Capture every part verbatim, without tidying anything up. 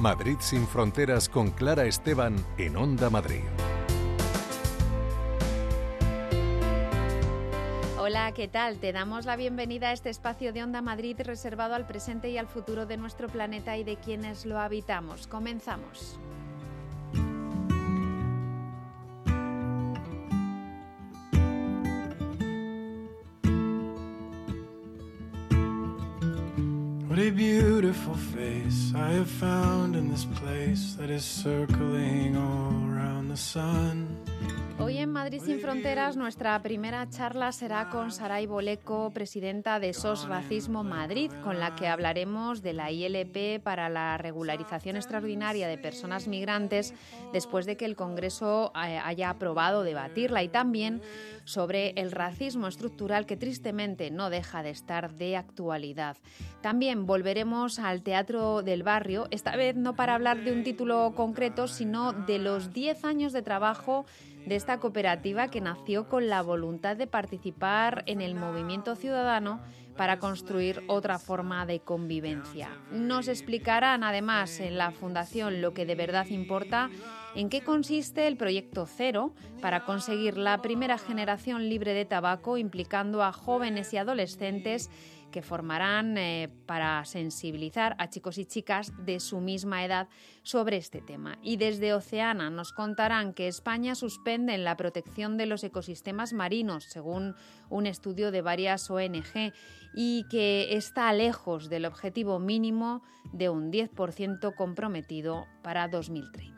Madrid sin fronteras con Clara Esteban en Onda Madrid. Hola, ¿qué tal? Te damos la bienvenida a este espacio de Onda Madrid reservado al presente y al futuro de nuestro planeta y de quienes lo habitamos. Comenzamos. What a beautiful face I have found in this place that is circling all around the sun. Hoy en Madrid sin Fronteras nuestra primera charla será con Saray Boleco, presidenta de S O S Racismo Madrid, con la que hablaremos de la I L P para la regularización extraordinaria de personas migrantes después de que el Congreso haya aprobado debatirla, y también sobre el racismo estructural que tristemente no deja de estar de actualidad. También volveremos al Teatro del Barrio, esta vez no para hablar de un título concreto, sino de los diez años de trabajo de esta cooperativa que nació con la voluntad de participar en el movimiento ciudadano para construir otra forma de convivencia. Nos explicarán además en la Fundación lo que de verdad importa, en qué consiste el Proyecto Cero para conseguir la primera generación libre de tabaco, implicando a jóvenes y adolescentes que formarán eh, para sensibilizar a chicos y chicas de su misma edad sobre este tema. Y desde Oceana nos contarán que España suspende en la protección de los ecosistemas marinos, según un estudio de varias O N G, y que está lejos del objetivo mínimo de un diez por ciento comprometido para dos mil treinta.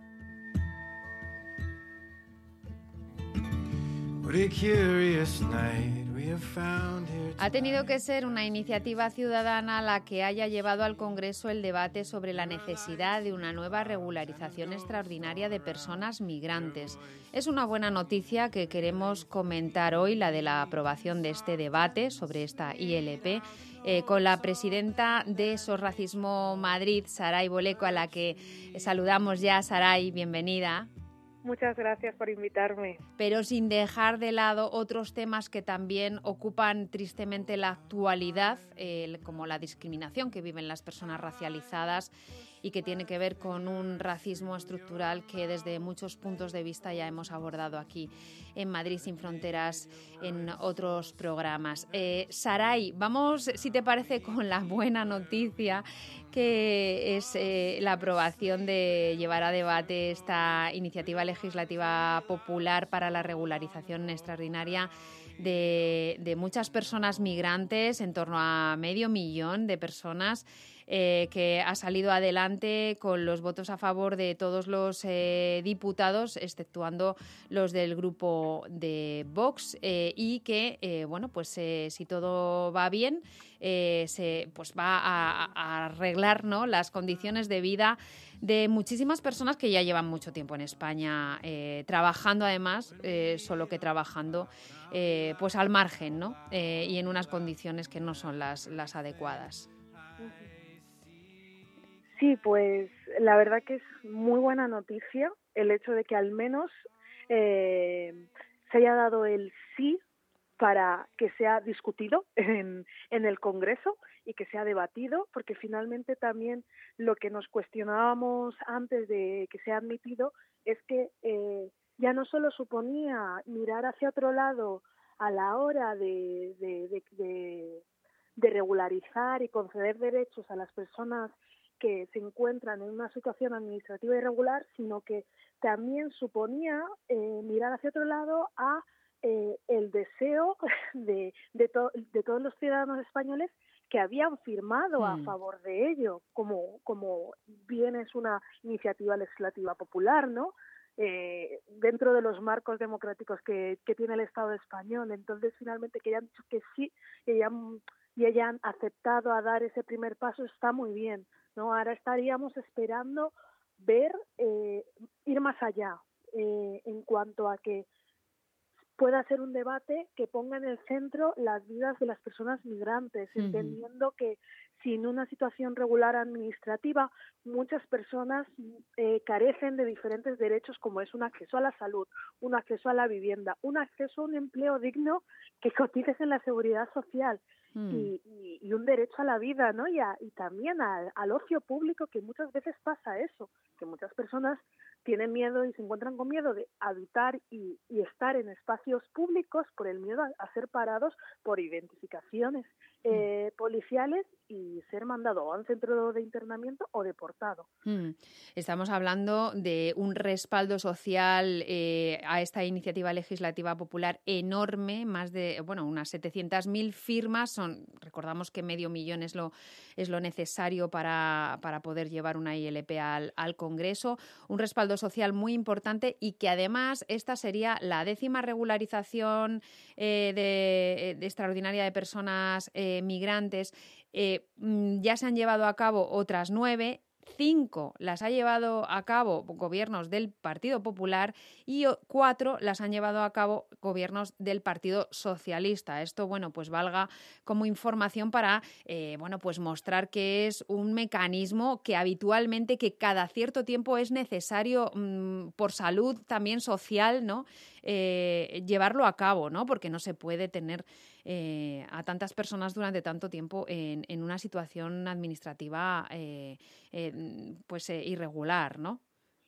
Ha tenido que ser una iniciativa ciudadana la que haya llevado al Congreso el debate sobre la necesidad de una nueva regularización extraordinaria de personas migrantes. Es una buena noticia que queremos comentar hoy, la de la aprobación de este debate sobre esta I L P, eh, con la presidenta de S O S Racismo Madrid, Saray Boleco, a la que saludamos ya. Saray, bienvenida. Muchas gracias por invitarme. Pero sin dejar de lado otros temas que también ocupan tristemente la actualidad, eh, como la discriminación que viven las personas racializadas y que tiene que ver con un racismo estructural que desde muchos puntos de vista ya hemos abordado aquí en Madrid sin Fronteras en otros programas. Eh, Saray, vamos, si te parece, con la buena noticia, que es eh, la aprobación de llevar a debate esta iniciativa legislativa popular para la regularización extraordinaria de, de muchas personas migrantes, en torno a medio millón de personas, eh, que ha salido adelante con los votos a favor de todos los eh, diputados, exceptuando los del grupo de Vox, eh, y que, eh, bueno, pues eh, si todo va bien, eh, se pues va a, a arreglar, ¿no?, las condiciones de vida de muchísimas personas que ya llevan mucho tiempo en España, eh, trabajando además, eh, solo que trabajando eh, pues al margen, ¿no? Eh, y en unas condiciones que no son las, las adecuadas. Sí, pues la verdad que es muy buena noticia el hecho de que al menos eh, se haya dado el sí para que sea discutido en, en el Congreso y que sea debatido, porque finalmente también lo que nos cuestionábamos antes de que sea admitido es que eh, ya no solo suponía mirar hacia otro lado a la hora de, de, de, de, de regularizar y conceder derechos a las personas que se encuentran en una situación administrativa irregular, sino que también suponía eh, mirar hacia otro lado a eh, el deseo de, de, to- de todos los ciudadanos españoles que habían firmado a favor de ello, como, como bien es una iniciativa legislativa popular, ¿no? Eh, dentro de los marcos democráticos que, que tiene el Estado español. Entonces, finalmente, que hayan dicho que sí y hayan, y hayan aceptado a dar ese primer paso está muy bien, ¿no? Ahora estaríamos esperando ver, eh, ir más allá eh, en cuanto a que pueda ser un debate que ponga en el centro las vidas de las personas migrantes, uh-huh. entendiendo que sin una situación regular administrativa, muchas personas eh, carecen de diferentes derechos, como es un acceso a la salud, un acceso a la vivienda, un acceso a un empleo digno, que cotices en la seguridad social. Mm. y, y, y un derecho a la vida, ¿no? Y, a, y también al, al ocio público, que muchas veces pasa eso, que muchas personas tienen miedo y se encuentran con miedo de habitar y, y estar en espacios públicos por el miedo a, a ser parados por identificaciones eh, policiales y ser mandado a un centro de internamiento o deportado. Mm. Estamos hablando de un respaldo social eh, a esta iniciativa legislativa popular enorme, más de, bueno, unas setecientas mil firmas, son, recordamos que medio millón es lo, es lo necesario para, para poder llevar una I L P al, al Congreso, un respaldo social muy importante y que además esta sería la décima regularización eh, de, de extraordinaria de personas eh, migrantes. Eh, ya se han llevado a cabo otras nueve. Cinco las ha llevado a cabo gobiernos del Partido Popular y cuatro las han llevado a cabo gobiernos del Partido Socialista. Esto, bueno, pues valga como información para, eh, bueno, pues mostrar que es un mecanismo que habitualmente, que cada cierto tiempo es necesario mmm, por salud también social, ¿no? Eh, llevarlo a cabo, ¿no? Porque no se puede tener eh, a tantas personas durante tanto tiempo en, en una situación administrativa eh, eh, pues eh, irregular, ¿no?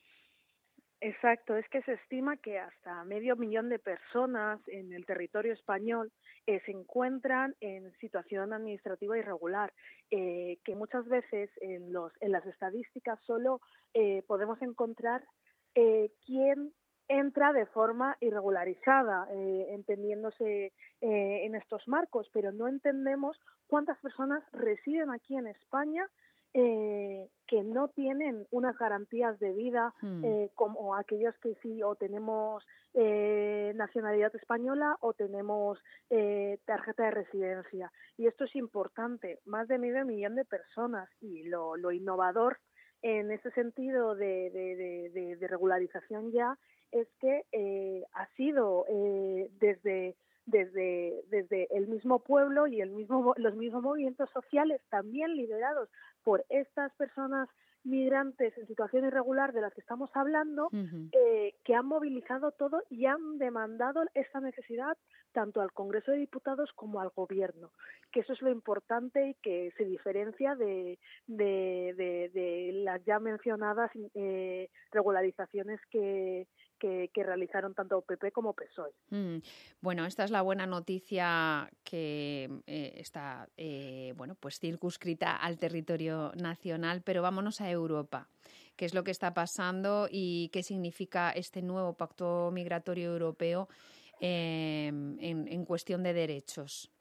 Exacto, es que se estima que hasta medio millón de personas en el territorio español eh, se encuentran en situación administrativa irregular, eh, que muchas veces en, los, en las estadísticas solo eh, podemos encontrar eh, quién entra de forma irregularizada, eh, entendiéndose eh, en estos marcos, pero no entendemos cuántas personas residen aquí en España Eh, que no tienen unas garantías de vida Hmm. eh, como aquellos que sí o tenemos eh, nacionalidad española o tenemos eh, tarjeta de residencia. Y esto es importante, más de medio millón de personas, y lo, lo innovador en ese sentido de, de, de, de, de regularización ya es que eh, ha sido eh, desde Desde, desde el mismo pueblo y el mismo, los mismos movimientos sociales, también liderados por estas personas migrantes en situación irregular de las que estamos hablando, Uh-huh. eh, que han movilizado todo y han demandado esta necesidad tanto al Congreso de Diputados como al Gobierno, que eso es lo importante y que se diferencia de, de, de, de las ya mencionadas eh, regularizaciones que Que, que realizaron tanto P P como P S O E. Mm. Bueno, esta es la buena noticia que eh, está eh, bueno, pues circunscrita al territorio nacional, pero vámonos a Europa. ¿Qué es lo que está pasando y qué significa este nuevo pacto migratorio europeo eh, en, en cuestión de derechos?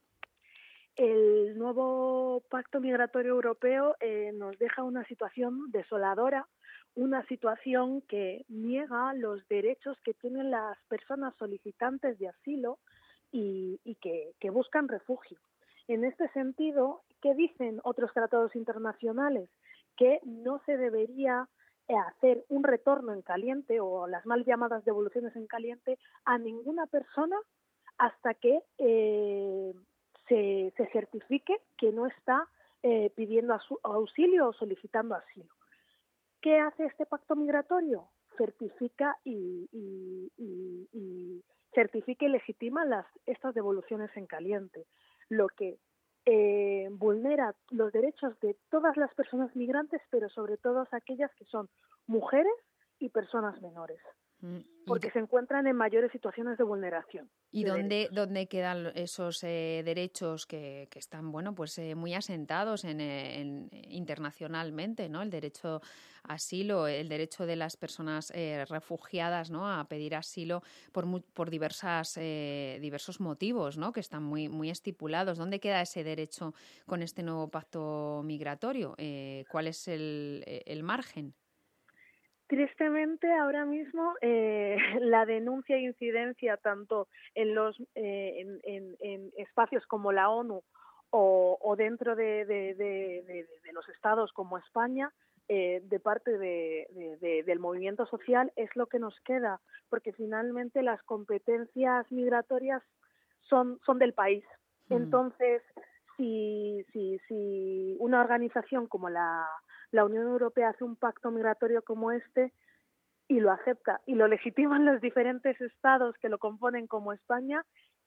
El nuevo pacto migratorio europeo eh, nos deja una situación desoladora, una situación que niega los derechos que tienen las personas solicitantes de asilo y, y que, que buscan refugio. En este sentido, ¿qué dicen otros tratados internacionales? Que no se debería hacer un retorno en caliente o las mal llamadas devoluciones en caliente a ninguna persona hasta que eh, se, se certifique que no está eh, pidiendo auxilio o solicitando asilo. ¿Qué hace este pacto migratorio? Certifica y, y, y, y certifica y legitima las, estas devoluciones en caliente, lo que eh, vulnera los derechos de todas las personas migrantes, pero sobre todo aquellas que son mujeres y personas menores, Mm. porque ¿Y se encuentran en mayores situaciones de vulneración. ¿Y de dónde, derechos. dónde quedan esos eh, derechos que, que están, bueno, pues eh, muy asentados en, en, internacionalmente, ¿no? El derecho a asilo, el derecho de las personas eh, refugiadas, ¿no? A pedir asilo por, mu- por diversas, eh, diversos motivos, ¿no? Que están muy, muy estipulados. ¿Dónde queda ese derecho con este nuevo pacto migratorio? Eh, ¿Cuál es el, el margen? Tristemente, ahora mismo eh, la denuncia e incidencia tanto en los eh, en, en, en espacios como la ONU o, o dentro de, de, de, de, de los estados como España, eh, de parte de, de, de, del movimiento social, es lo que nos queda, porque finalmente las competencias migratorias son, son del país. Entonces, si, si, si una organización como la la Unión Europea hace un pacto migratorio como este y lo acepta y lo legitiman los diferentes estados que lo componen como España,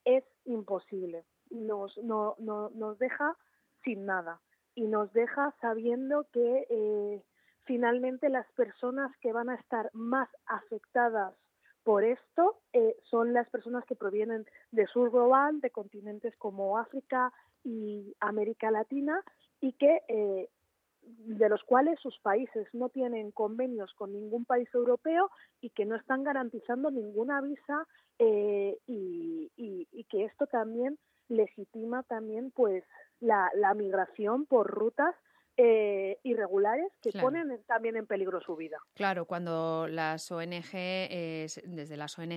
es imposible. Nos, no, no, nos deja sin nada y nos deja sabiendo que eh, finalmente las personas que van a estar más afectadas por esto eh, son las personas que provienen del sur global, de continentes como África y América Latina, y que eh, de los cuales sus países no tienen convenios con ningún país europeo y que no están garantizando ninguna visa eh, y, y, y que esto también legitima también pues la, la migración por rutas eh, irregulares que Claro. ponen en, también en peligro su vida. Claro, cuando las O N G, eh, desde las O N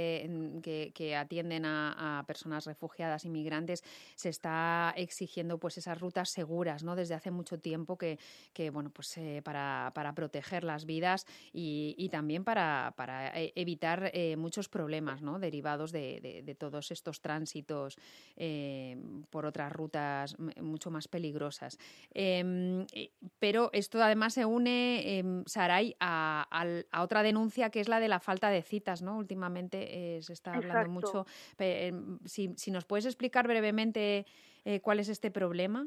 G que, que atienden a, a personas refugiadas, inmigrantes, se está exigiendo pues esas rutas seguras, ¿no? Desde hace mucho tiempo que, que bueno, pues eh, para, para proteger las vidas y, y también para, para evitar eh, muchos problemas, ¿no? Derivados de, de, de todos estos tránsitos eh, por otras rutas mucho más peligrosas. Eh, Pero esto además se une, eh, Saray, a, a, a otra denuncia que es la de la falta de citas, ¿no? Últimamente eh, se está hablando Exacto. mucho. Eh, si, si nos puedes explicar brevemente eh, cuál es este problema.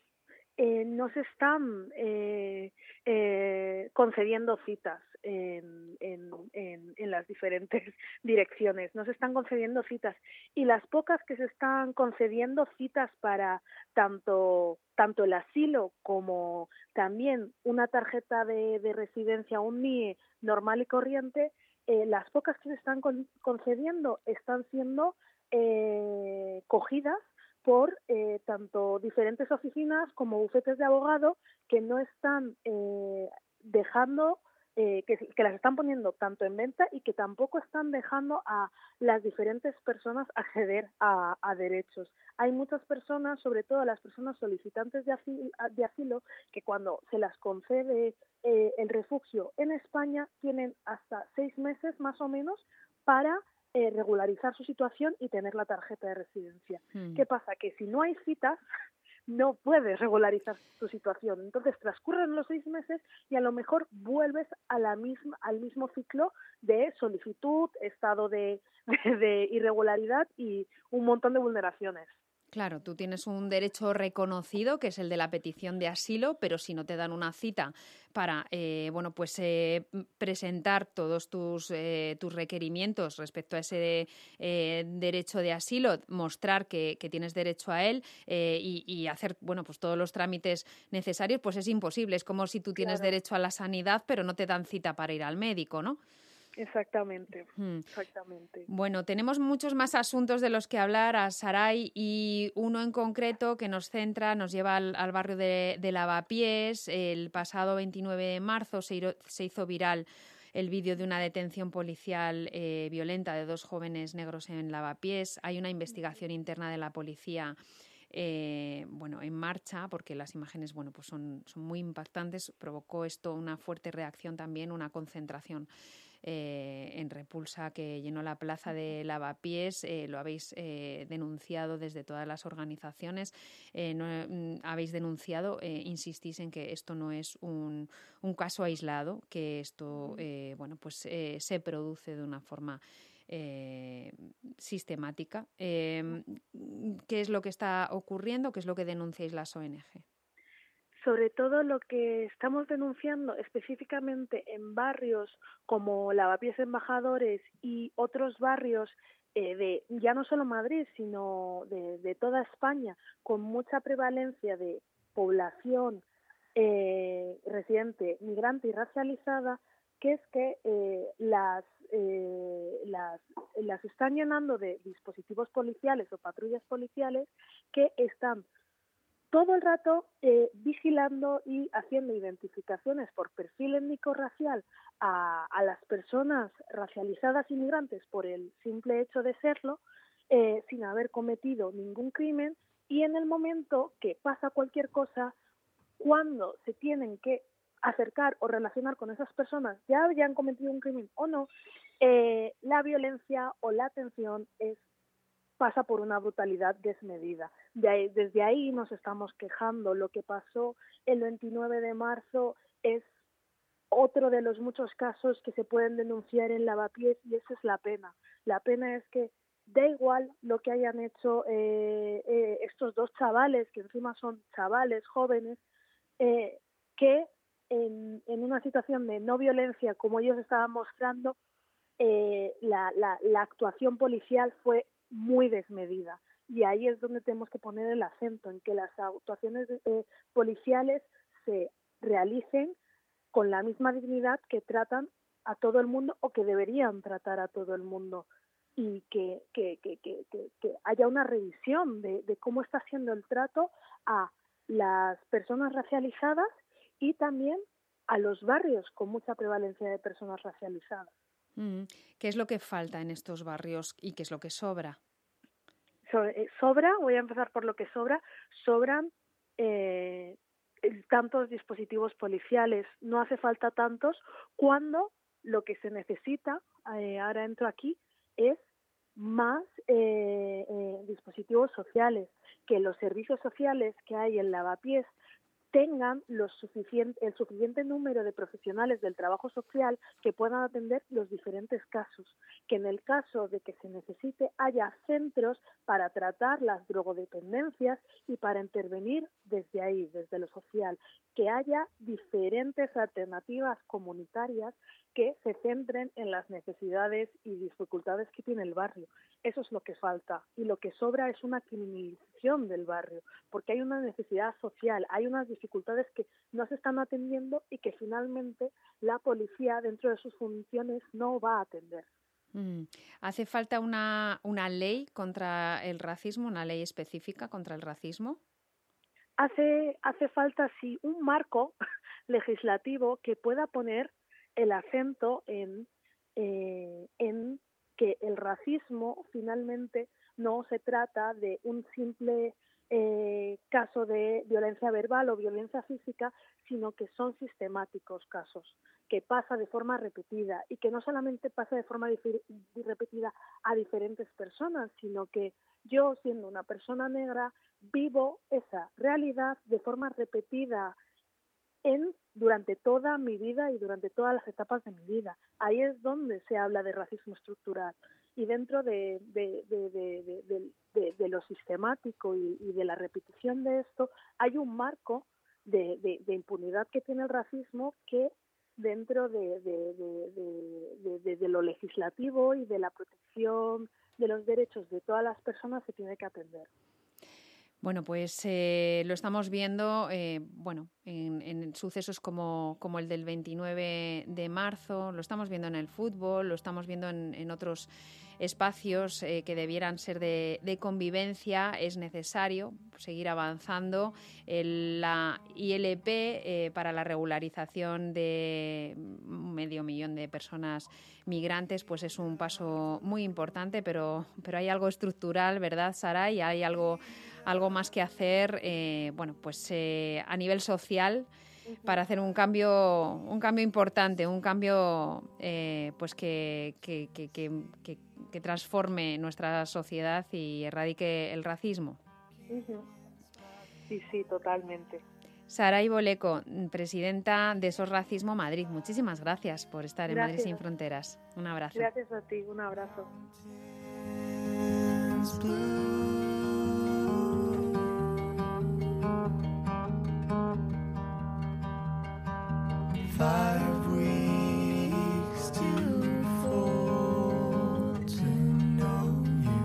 Eh, no se están eh, eh, concediendo citas en, en, en, en las diferentes direcciones, no se están concediendo citas y las pocas que se están concediendo citas para tanto, tanto el asilo como también una tarjeta de, de residencia, un N I E normal y corriente, eh, las pocas que se están con, concediendo están siendo eh, cogidas por eh, tanto diferentes oficinas como bufetes de abogado que no están eh, dejando, eh, que, que las están poniendo tanto en venta y que tampoco están dejando a las diferentes personas acceder a, a derechos. Hay muchas personas, sobre todo las personas solicitantes de asilo, de asilo que cuando se las concede eh, el refugio en España tienen hasta seis meses más o menos para Eh, regularizar su situación y tener la tarjeta de residencia. Mm. ¿Qué pasa? Que si no hay citas, no puedes regularizar tu situación. Entonces transcurren los seis meses y a lo mejor vuelves a la misma, al mismo ciclo de solicitud, estado de, de, de irregularidad y un montón de vulneraciones. Claro, tú tienes un derecho reconocido, que es el de la petición de asilo, pero si no te dan una cita para eh, bueno, pues, eh, presentar todos tus, eh, tus requerimientos respecto a ese eh, derecho de asilo, mostrar que, que tienes derecho a él eh, y, y hacer bueno, pues, todos los trámites necesarios, pues es imposible. Es como si tú tienes Claro. derecho a la sanidad, pero no te dan cita para ir al médico, ¿no? Exactamente, hmm. exactamente. Bueno, tenemos muchos más asuntos de los que hablar, a Saray, y uno en concreto que nos centra, nos lleva al, al barrio de, de Lavapiés. El pasado veintinueve de marzo se, se hizo viral el vídeo de una detención policial eh, violenta de dos jóvenes negros en Lavapiés. Hay una investigación interna de la policía Eh, bueno, en marcha, porque las imágenes bueno, pues son, son muy impactantes. Provocó esto una fuerte reacción también, una concentración eh, en repulsa que llenó la plaza de Lavapiés. Eh, lo habéis eh, denunciado desde todas las organizaciones. Eh, no, habéis denunciado, eh, insistís en que esto no es un, un caso aislado, que esto eh, bueno, pues, eh, se produce de una forma Eh, sistemática. Eh, ¿Qué es lo que está ocurriendo? ¿Qué es lo que denunciáis las O N G? Sobre todo lo que estamos denunciando específicamente en barrios como Lavapiés Embajadores y otros barrios eh, de ya no solo Madrid, sino de, de toda España, con mucha prevalencia de población eh, residente, migrante y racializada, que es que eh, las, eh, las, las están llenando de dispositivos policiales o patrullas policiales que están todo el rato eh, vigilando y haciendo identificaciones por perfil étnico-racial a, a las personas racializadas inmigrantes por el simple hecho de serlo, eh, sin haber cometido ningún crimen, y en el momento que pasa cualquier cosa, cuando se tienen que acercar o relacionar con esas personas, ya hayan cometido un crimen o no, eh, la violencia o la atención es pasa por una brutalidad desmedida. De ahí, desde ahí nos estamos quejando. Lo que pasó el veintinueve de marzo es otro de los muchos casos que se pueden denunciar en Lavapiés, y esa es la pena. La pena es que da igual lo que hayan hecho eh, eh, estos dos chavales, que encima son chavales jóvenes, eh, que en, en una situación de no violencia, como ellos estaban mostrando, eh, la, la, la actuación policial fue muy desmedida. Y ahí es donde tenemos que poner el acento, en que las actuaciones eh, policiales se realicen con la misma dignidad que tratan a todo el mundo o que deberían tratar a todo el mundo. Y que, que, que, que, que, que haya una revisión de, de cómo está siendo el trato a las personas racializadas y también a los barrios con mucha prevalencia de personas racializadas. Mm. ¿Qué es lo que falta en estos barrios y qué es lo que sobra? Sobre, eh, sobra, voy a empezar por lo que sobra, sobran eh, tantos dispositivos policiales, no hace falta tantos, cuando lo que se necesita, eh, ahora entro aquí, es más eh, eh, dispositivos sociales, que los servicios sociales que hay en Lavapiés tengan los suficiente, el suficiente número de profesionales del trabajo social que puedan atender los diferentes casos, que en el caso de que se necesite haya centros para tratar las drogodependencias y para intervenir desde ahí, desde lo social, que haya diferentes alternativas comunitarias que se centren en las necesidades y dificultades que tiene el barrio. Eso es lo que falta, y lo que sobra es una criminalización del barrio, porque hay una necesidad social, hay unas dificultades que no se están atendiendo y que finalmente la policía, dentro de sus funciones, no va a atender. Mm. ¿Hace falta una, una ley contra el racismo, una ley específica contra el racismo? Hace, hace falta, sí, un marco legislativo que pueda poner el acento en, eh, en que el racismo finalmente no se trata de un simple eh, caso de violencia verbal o violencia física, sino que son sistemáticos casos, que pasa de forma repetida y que no solamente pasa de forma dif- repetida a diferentes personas, sino que yo, siendo una persona negra, vivo esa realidad de forma repetida en durante toda mi vida y durante todas las etapas de mi vida. Ahí es donde se habla de racismo estructural. Y dentro de, de, de, de, de, de, de, de lo sistemático y, y de la repetición de esto, hay un marco de, de, de impunidad que tiene el racismo que dentro de, de, de, de, de, de, de lo legislativo y de la protección de los derechos de todas las personas se tiene que atender. Bueno, pues eh, lo estamos viendo eh, bueno, en, en sucesos como, como el del veintinueve de marzo, lo estamos viendo en el fútbol, lo estamos viendo en, en otros espacios eh, que debieran ser de, de convivencia. Es necesario seguir avanzando. El, la I L P eh, para la regularización de medio millón de personas migrantes, pues es un paso muy importante, pero, pero hay algo estructural, ¿verdad, Saray? Hay algo... algo más que hacer, eh, bueno, pues eh, a nivel social para hacer un cambio, un cambio importante, un cambio eh, pues que, que, que, que, que, que transforme nuestra sociedad y erradique el racismo. Uh-huh. Sí, sí, totalmente. Saray Boleco, presidenta de SOS Racismo Madrid, muchísimas gracias por estar Gracias. en Madrid Sin Fronteras. Un abrazo. Gracias a ti, un abrazo. Five weeks to fall to know you.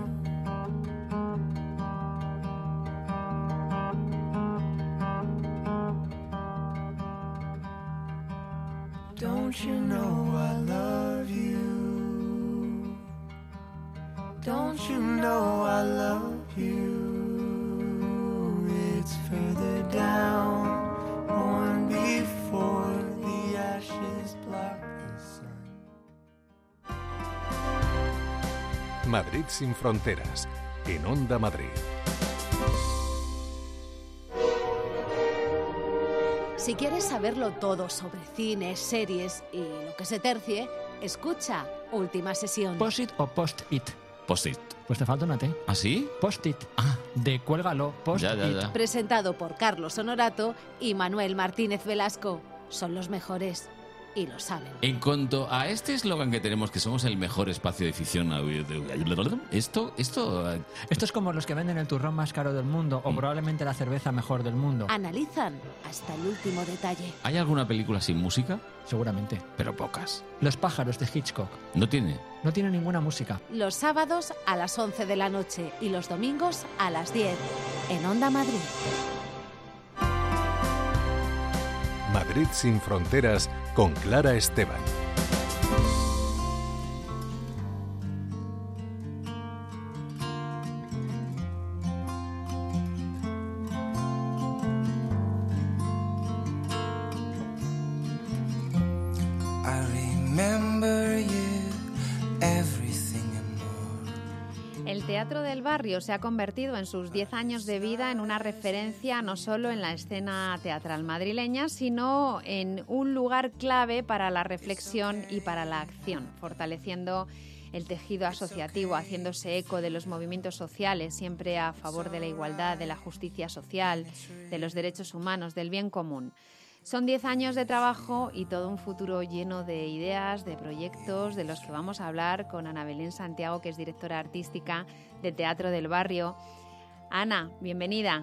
Don't you know I love you? Don't you know I love you? It's further down, born before the ashes block the sun. Madrid Sin Fronteras, en Onda Madrid. Si quieres saberlo todo sobre cine, series y lo que se tercie, escucha Última Sesión. ¿Post-it o post-it? Post-it. Pues te falta una T. ¿Ah, sí? Post-it. Ah. De cuélgalo. Post-it. Ya, ya, ya. Presentado por Carlos Honorato y Manuel Martínez Velasco. Son los mejores. y lo saben. En cuanto a este eslogan que tenemos, que somos el mejor espacio de ficción audiovisual, esto, esto... Esto es como los que venden el turrón más caro del mundo o probablemente la cerveza mejor del mundo. Analizan hasta el último detalle. ¿Hay alguna película sin música? Seguramente. Pero pocas. Los pájaros de Hitchcock. ¿No tiene? No tiene ninguna música. Los sábados a las once de la noche y los domingos a las diez en Onda Madrid. Madrid sin fronteras con Clara Esteban. El Teatro del Barrio se ha convertido en sus diez años de vida en una referencia no solo en la escena teatral madrileña, sino en un lugar clave para la reflexión y para la acción, fortaleciendo el tejido asociativo, haciéndose eco de los movimientos sociales, siempre a favor de la igualdad, de la justicia social, de los derechos humanos, del bien común. Son diez años de trabajo y todo un futuro lleno de ideas, de proyectos, de los que vamos a hablar con Ana Belén Santiago, que es directora artística de Teatro del Barrio. Ana, bienvenida.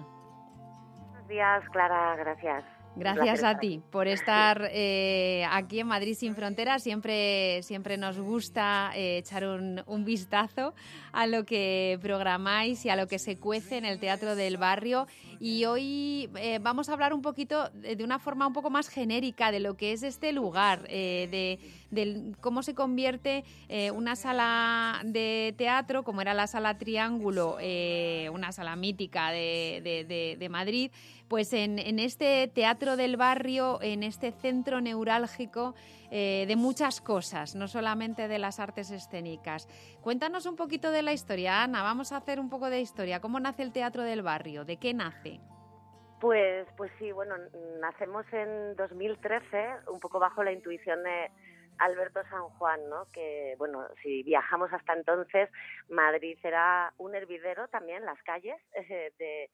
Buenos días, Clara, gracias. Gracias a ti por estar eh, aquí en Madrid sin fronteras. Siempre, siempre nos gusta eh, echar un, un vistazo a lo que programáis y a lo que se cuece en el Teatro del Barrio. Y hoy eh, vamos a hablar un poquito de, de una forma un poco más genérica de lo que es este lugar, eh, de, de cómo se convierte eh, una sala de teatro, como era la Sala Triángulo, eh, una sala mítica de, de, de, de Madrid, pues en, en este Teatro del Barrio, en este centro neurálgico eh, de muchas cosas, no solamente de las artes escénicas. Cuéntanos un poquito de la historia, Ana, vamos a hacer un poco de historia. ¿Cómo nace el Teatro del Barrio? ¿De qué nace? Pues, pues sí, bueno, nacemos en dos mil trece, un poco bajo la intuición de Alberto San Juan, ¿no? Que, bueno, si viajamos hasta entonces, Madrid era un hervidero también, las calles, eh, de...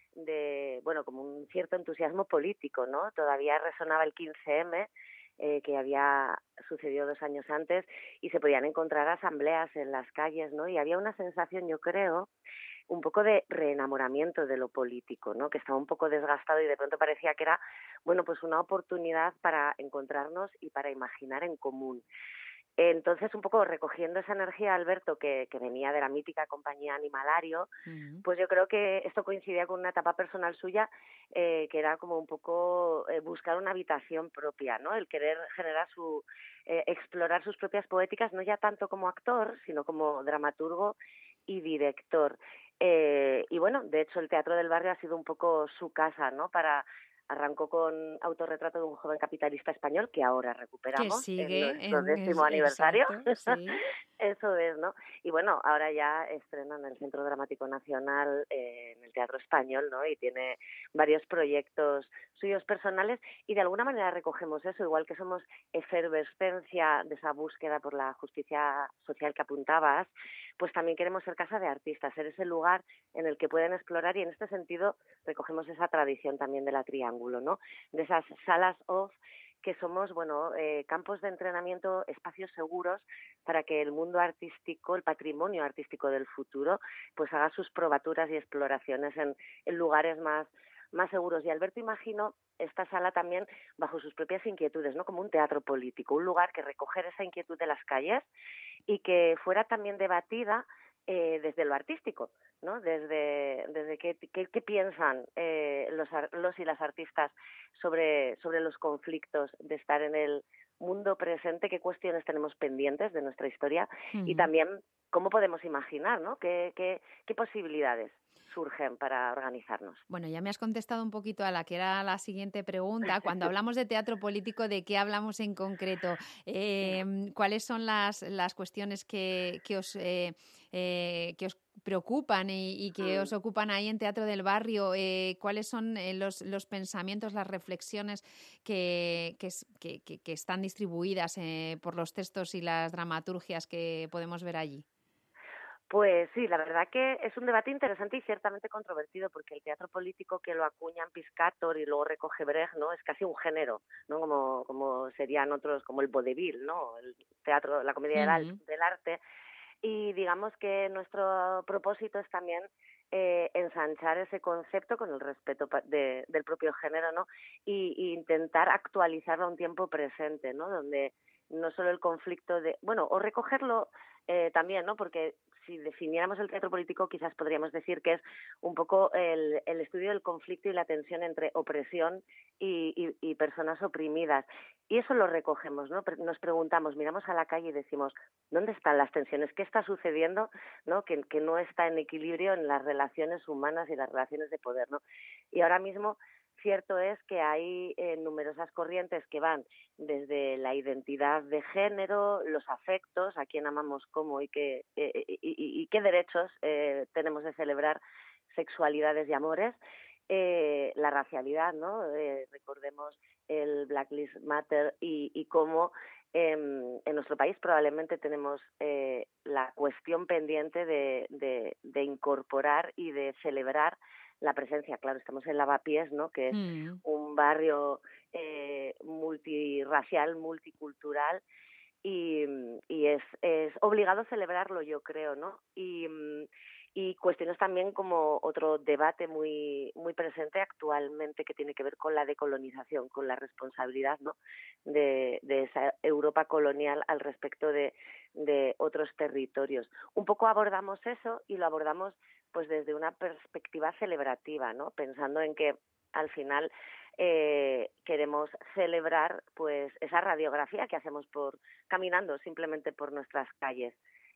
de, bueno, como un cierto entusiasmo político, ¿no? Todavía resonaba el quince eme, eh, que había sucedido dos años antes, y se podían encontrar asambleas en las calles, ¿no? Y había una sensación, yo creo, un poco de reenamoramiento de lo político, ¿no? Que estaba un poco desgastado y de pronto parecía que era, bueno, pues una oportunidad para encontrarnos y para imaginar en común. Entonces, un poco recogiendo esa energía, Alberto, que, que venía de la mítica compañía Animalario, uh-huh. Pues yo creo que esto coincidía con una etapa personal suya, eh, que era como un poco eh, buscar una habitación propia, ¿no? El querer generar su, eh, explorar sus propias poéticas, no ya tanto como actor, sino como dramaturgo y director. Eh, y bueno, de hecho, el Teatro del Barrio ha sido un poco su casa, ¿no? Para Arrancó con Autorretrato de un joven capitalista español, que ahora recuperamos que sigue en nuestro en, décimo es, aniversario. Exacto, sí. Eso es, ¿no? Y bueno, ahora ya estrena en el Centro Dramático Nacional, eh, en el Teatro Español, ¿no? Y tiene varios proyectos suyos personales y de alguna manera recogemos eso, igual que somos efervescencia de esa búsqueda por la justicia social que apuntabas, pues también queremos ser casa de artistas, ser ese lugar en el que pueden explorar, y en este sentido recogemos esa tradición también de la Triángulo, ¿no? De esas salas off que somos, bueno, eh, campos de entrenamiento, espacios seguros para que el mundo artístico, el patrimonio artístico del futuro, pues haga sus probaturas y exploraciones en, en lugares más, más seguros. Y Alberto imaginó esta sala también bajo sus propias inquietudes, ¿no? Como un teatro político, un lugar que recoger esa inquietud de las calles y que fuera también debatida eh, desde lo artístico, ¿no? Desde, desde qué, qué, qué piensan eh, los, los y las artistas sobre, sobre los conflictos de estar en el mundo presente, qué cuestiones tenemos pendientes de nuestra historia uh-huh. y también cómo podemos imaginar, ¿no? ¿Qué, qué, qué posibilidades surgen para organizarnos? Bueno, ya me has contestado un poquito a la que era la siguiente pregunta. Cuando hablamos de teatro político, ¿de qué hablamos en concreto? Eh, ¿Cuáles son las, las cuestiones que, que, os, eh, eh, que os preocupan y, y que os ocupan ahí en Teatro del Barrio? Eh, ¿Cuáles son eh, los, los pensamientos, las reflexiones que, que, que, que están distribuidas eh, por los textos y las dramaturgias que podemos ver allí? Pues sí, la verdad que es un debate interesante y ciertamente controvertido, porque el teatro político que lo acuñan Piscator y luego recoge Brecht, ¿no? Es casi un género, ¿no? Como, como serían otros, como el vodevil, ¿no? El teatro, la comedia del, al- Ujú. del arte. Y digamos que nuestro propósito es también eh, ensanchar ese concepto con el respeto pa- de- del propio género, ¿no? Y, y intentar actualizarlo a un tiempo presente, ¿no? Donde no solo el conflicto de, bueno, o recogerlo eh, también, ¿no? Porque si definiéramos el teatro político, quizás podríamos decir que es un poco el, el estudio del conflicto y la tensión entre opresión y, y, y personas oprimidas. Y eso lo recogemos, ¿no? Pre- Nos preguntamos, miramos a la calle y decimos, ¿dónde están las tensiones? ¿Qué está sucediendo, no? Que, que no está en equilibrio en las relaciones humanas y las relaciones de poder, ¿no? Y ahora mismo, cierto es que hay eh, numerosas corrientes que van desde la identidad de género, los afectos, a quién amamos cómo y qué, eh, y, y- y qué derechos eh, tenemos de celebrar sexualidades y amores, eh, la racialidad, ¿no? Eh, recordemos el Black Lives Matter y, y cómo eh, en nuestro país probablemente tenemos eh, la cuestión pendiente de, de, de incorporar y de celebrar la presencia. Claro, estamos en Lavapiés, ¿no? Que es Mm. un barrio eh, multirracial, multicultural, y, y es, es obligado celebrarlo, yo creo, ¿no? Y, y cuestiones también como otro debate muy muy presente actualmente que tiene que ver con la decolonización, con la responsabilidad, ¿no? de, de esa Europa colonial al respecto de, de otros territorios. Un poco abordamos eso y lo abordamos pues desde una perspectiva celebrativa, ¿no? Pensando en que al final eh, queremos celebrar pues esa radiografía que hacemos por caminando simplemente por nuestras calles.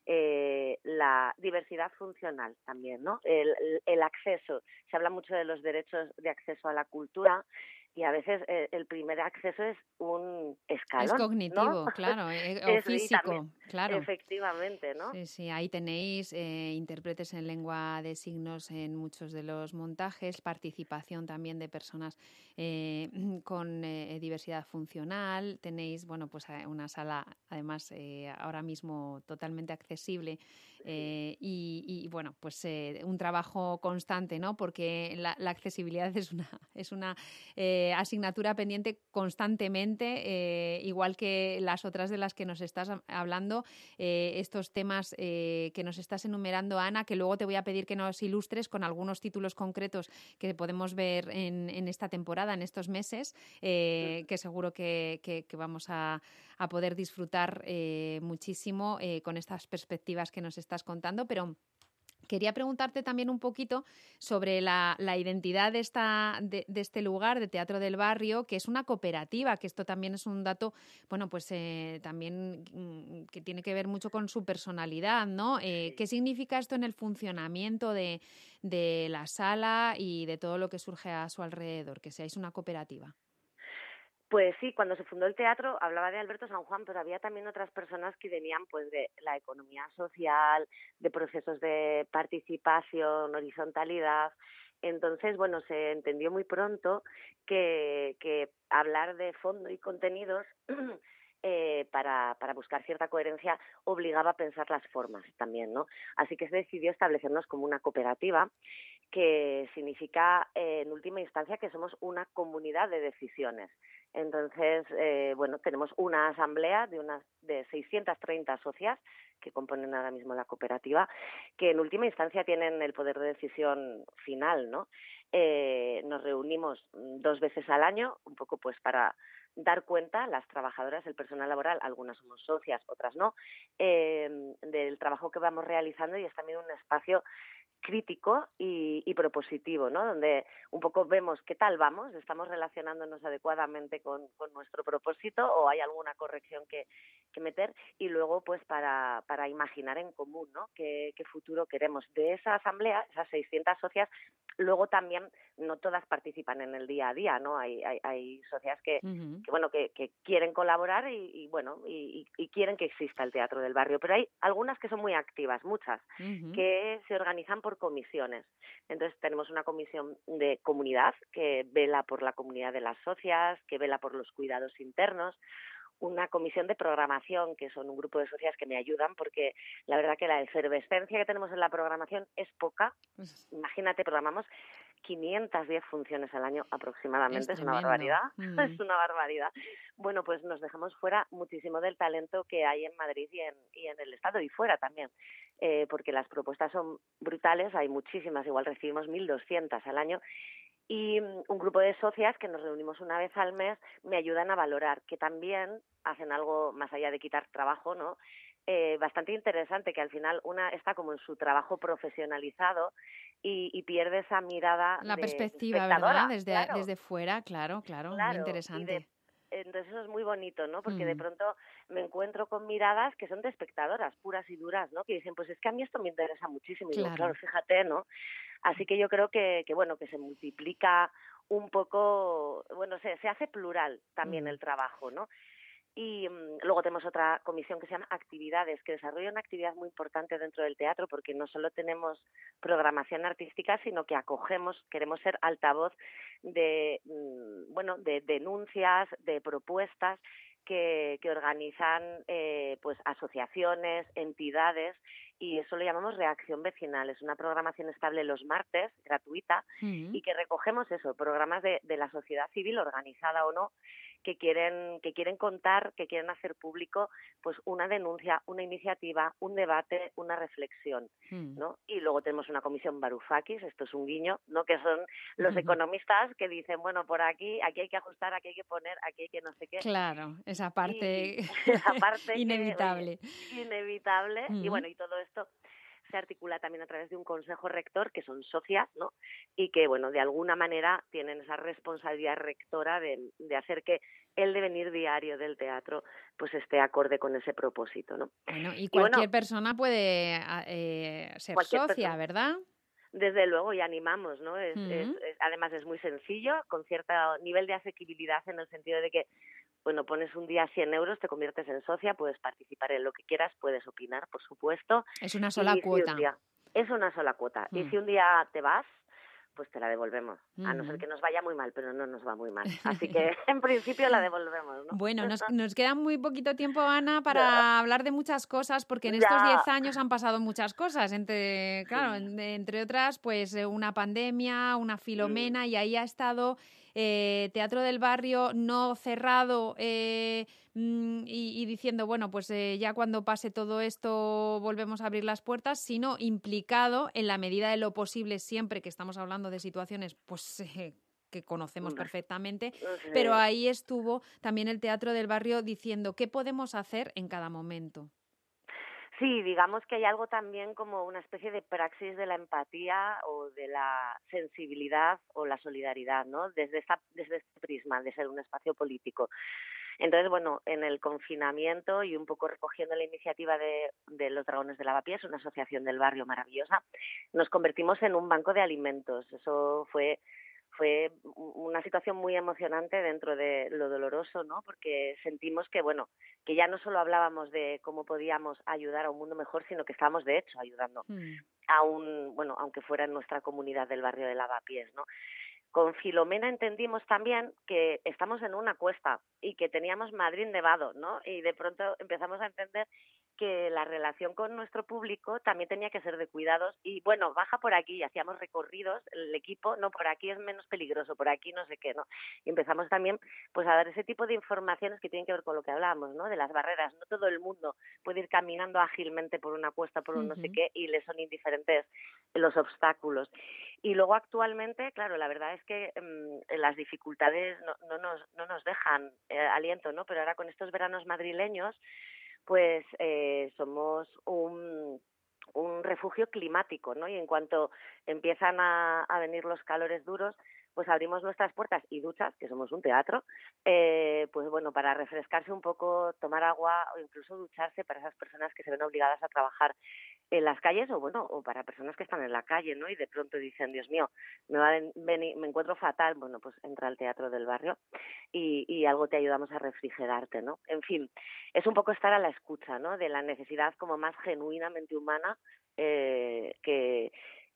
Eh, la diversidad funcional también, ¿no? El, el acceso. Se habla mucho de los derechos de acceso a la cultura y a veces eh, el primer acceso es un Es escalón, ¿no? cognitivo, claro, eh, o Es, y también, físico, claro. efectivamente, ¿no? Sí, sí, ahí tenéis eh, intérpretes en lengua de signos en muchos de los montajes, participación también de personas eh, con eh, diversidad funcional. Tenéis, bueno, pues eh, una sala, además, eh, ahora mismo totalmente accesible eh, y, y, bueno, pues eh, un trabajo constante, ¿no? Porque la, la accesibilidad es una, es una eh, asignatura pendiente constantemente, eh, igual que las otras de las que nos estás hablando, eh, estos temas eh, que nos estás enumerando, Ana, que luego te voy a pedir que nos ilustres con algunos títulos concretos que podemos ver en, en esta temporada, en estos meses, eh, que seguro que, que, que vamos a, a poder disfrutar eh, muchísimo eh, con estas perspectivas que nos estás contando, pero quería preguntarte también un poquito sobre la, la identidad de, esta, de, de este lugar, de Teatro del Barrio, que es una cooperativa, que esto también es un dato, bueno, pues eh, también mm, que tiene que ver mucho con su personalidad, ¿no? Eh, Sí. ¿Qué significa esto en el funcionamiento de, de la sala y de todo lo que surge a su alrededor, que seáis una cooperativa? Pues sí, cuando se fundó el teatro hablaba de Alberto San Juan, pero había también otras personas que venían pues de la economía social, de procesos de participación, horizontalidad. Entonces, bueno, se entendió muy pronto que, que hablar de fondo y contenidos eh, para, para buscar cierta coherencia obligaba a pensar las formas también, ¿no? Así que se decidió establecernos como una cooperativa, que significa, eh, en última instancia, que somos una comunidad de decisiones. Entonces, eh, bueno, tenemos una asamblea de unas de seiscientas treinta socias que componen ahora mismo la cooperativa, que en última instancia tienen el poder de decisión final, ¿no? Eh, nos reunimos dos veces al año, un poco pues para dar cuenta, las trabajadoras, el personal laboral, algunas somos socias, otras no, eh, del trabajo que vamos realizando, y es también un espacio crítico y, y propositivo, ¿no? Donde un poco vemos qué tal vamos, estamos relacionándonos adecuadamente con, con nuestro propósito o hay alguna corrección que, que meter, y luego pues para, para imaginar en común, ¿no? ¿Qué, qué futuro queremos? De esa asamblea, esas seiscientas socias, luego también no todas participan en el día a día, ¿no? Hay, hay, hay socias que, Uh-huh. que bueno, que, que quieren colaborar y, y bueno, y, y quieren que exista el Teatro del Barrio, pero hay algunas que son muy activas, muchas, Uh-huh. que se organizan por comisiones. Entonces tenemos una comisión de comunidad que vela por la comunidad de las socias, que vela por los cuidados internos, una comisión de programación, que son un grupo de socias que me ayudan, porque la verdad que la efervescencia que tenemos en la programación es poca. Imagínate, programamos quinientas diez funciones al año aproximadamente, es, es una barbaridad, mm. es una barbaridad. Bueno, pues nos dejamos fuera muchísimo del talento que hay en Madrid y en, y en el Estado, y fuera también, eh, porque las propuestas son brutales, hay muchísimas, igual recibimos mil doscientas al año, y un grupo de socias que nos reunimos una vez al mes me ayudan a valorar, que también hacen algo más allá de quitar trabajo, ¿no? Eh, bastante interesante, que al final una está como en su trabajo profesionalizado y, y pierde esa mirada la de perspectiva, espectadora, ¿verdad? Desde, claro. desde fuera, claro, claro, claro, muy interesante. Y de, entonces eso es muy bonito, ¿no? Porque mm. de pronto me encuentro con miradas que son de espectadoras, puras y duras, ¿no? Que dicen, pues es que a mí esto me interesa muchísimo. Y claro. digo, claro, fíjate, ¿no? Así que yo creo que, que bueno, que se multiplica un poco, bueno, se, se hace plural también mm. el trabajo, ¿no? Y um, luego tenemos otra comisión que se llama Actividades, que desarrolla una actividad muy importante dentro del teatro, porque no solo tenemos programación artística, sino que acogemos, queremos ser altavoz de, um, bueno, de denuncias, de propuestas que, que organizan eh, pues asociaciones, entidades, y eso lo llamamos Reacción Vecinal. Es una programación estable los martes, gratuita, mm. y que recogemos eso, programas de, de la sociedad civil, organizada o no, que quieren que quieren contar, que quieren hacer público pues una denuncia, una iniciativa, un debate, una reflexión, mm. ¿no? Y luego tenemos una comisión Varoufakis, esto es un guiño, ¿no? Que son los economistas que dicen, bueno, por aquí, aquí hay que ajustar, aquí hay que poner, aquí hay que no sé qué. Claro, esa parte, y, esa parte inevitable. Que, oye, inevitable, mm. y bueno, y todo esto se articula también a través de un consejo rector, que son socias, ¿no? Y que, bueno, de alguna manera tienen esa responsabilidad rectora de, de hacer que el devenir diario del teatro pues esté acorde con ese propósito, ¿no? Bueno, y cualquier y bueno, persona puede eh, ser socia, persona, ¿verdad? Desde luego, y animamos, ¿no? Es, uh-huh. es, es, además es muy sencillo, con cierto nivel de asequibilidad en el sentido de que, bueno, pones un día cien euros, te conviertes en socia, puedes participar en lo que quieras, puedes opinar, por supuesto. Es una sola y cuota. Si día, es una sola cuota. Mm. Y si un día te vas, pues te la devolvemos. Mm. A no ser que nos vaya muy mal, pero no nos va muy mal. Así que, en principio, la devolvemos, ¿no? Bueno, nos, nos queda muy poquito tiempo, Ana, para ya. hablar de muchas cosas, porque en estos diez años han pasado muchas cosas. Entre, claro, sí. entre otras, pues una pandemia, una Filomena, mm. y ahí ha estado... Eh, Teatro del Barrio no cerrado eh, y, y diciendo, bueno, pues eh, ya cuando pase todo esto volvemos a abrir las puertas, sino implicado en la medida de lo posible siempre que estamos hablando de situaciones pues eh, que conocemos perfectamente, pero ahí estuvo también el Teatro del Barrio diciendo qué podemos hacer en cada momento. Sí, digamos que hay algo también como una especie de praxis de la empatía o de la sensibilidad o la solidaridad, ¿no? Desde esta, desde este prisma de ser un espacio político. Entonces, bueno, en el confinamiento y un poco recogiendo la iniciativa de, de los Dragones de Lavapiés, una asociación del barrio maravillosa, nos convertimos en un banco de alimentos. Eso fue... Fue una situación muy emocionante dentro de lo doloroso, ¿no? Porque sentimos que, bueno, que ya no solo hablábamos de cómo podíamos ayudar a un mundo mejor, sino que estábamos, de hecho, ayudando mm. a un, bueno, aunque fuera en nuestra comunidad del barrio de Lavapiés, ¿no? Con Filomena entendimos también que estamos en una cuesta y que teníamos Madrid nevado, ¿no? Y de pronto empezamos a entender que la relación con nuestro público también tenía que ser de cuidados y, bueno, baja por aquí, y hacíamos recorridos, el equipo, no, por aquí es menos peligroso, por aquí no sé qué, ¿no? Y empezamos también pues a dar ese tipo de informaciones que tienen que ver con lo que hablábamos, ¿no? De las barreras. No todo el mundo puede ir caminando ágilmente por una cuesta, por un uh-huh. no sé qué, y le son indiferentes los obstáculos. Y luego actualmente, claro, la verdad es que mmm, las dificultades no, no, nos, no nos dejan eh, aliento, ¿no? Pero ahora con estos veranos madrileños, pues eh, somos un, un refugio climático, ¿no? Y en cuanto empiezan a, a venir los calores duros, pues abrimos nuestras puertas y duchas, que somos un teatro, eh, pues bueno, para refrescarse un poco, tomar agua o incluso ducharse para esas personas que se ven obligadas a trabajar en las calles o bueno, o para personas que están en la calle, ¿no? Y de pronto dicen, Dios mío, me va a venir, me encuentro fatal, bueno, pues entra al Teatro del Barrio y, y algo te ayudamos a refrigerarte, ¿no? En fin, es un poco estar a la escucha, ¿no? De la necesidad como más genuinamente humana eh, que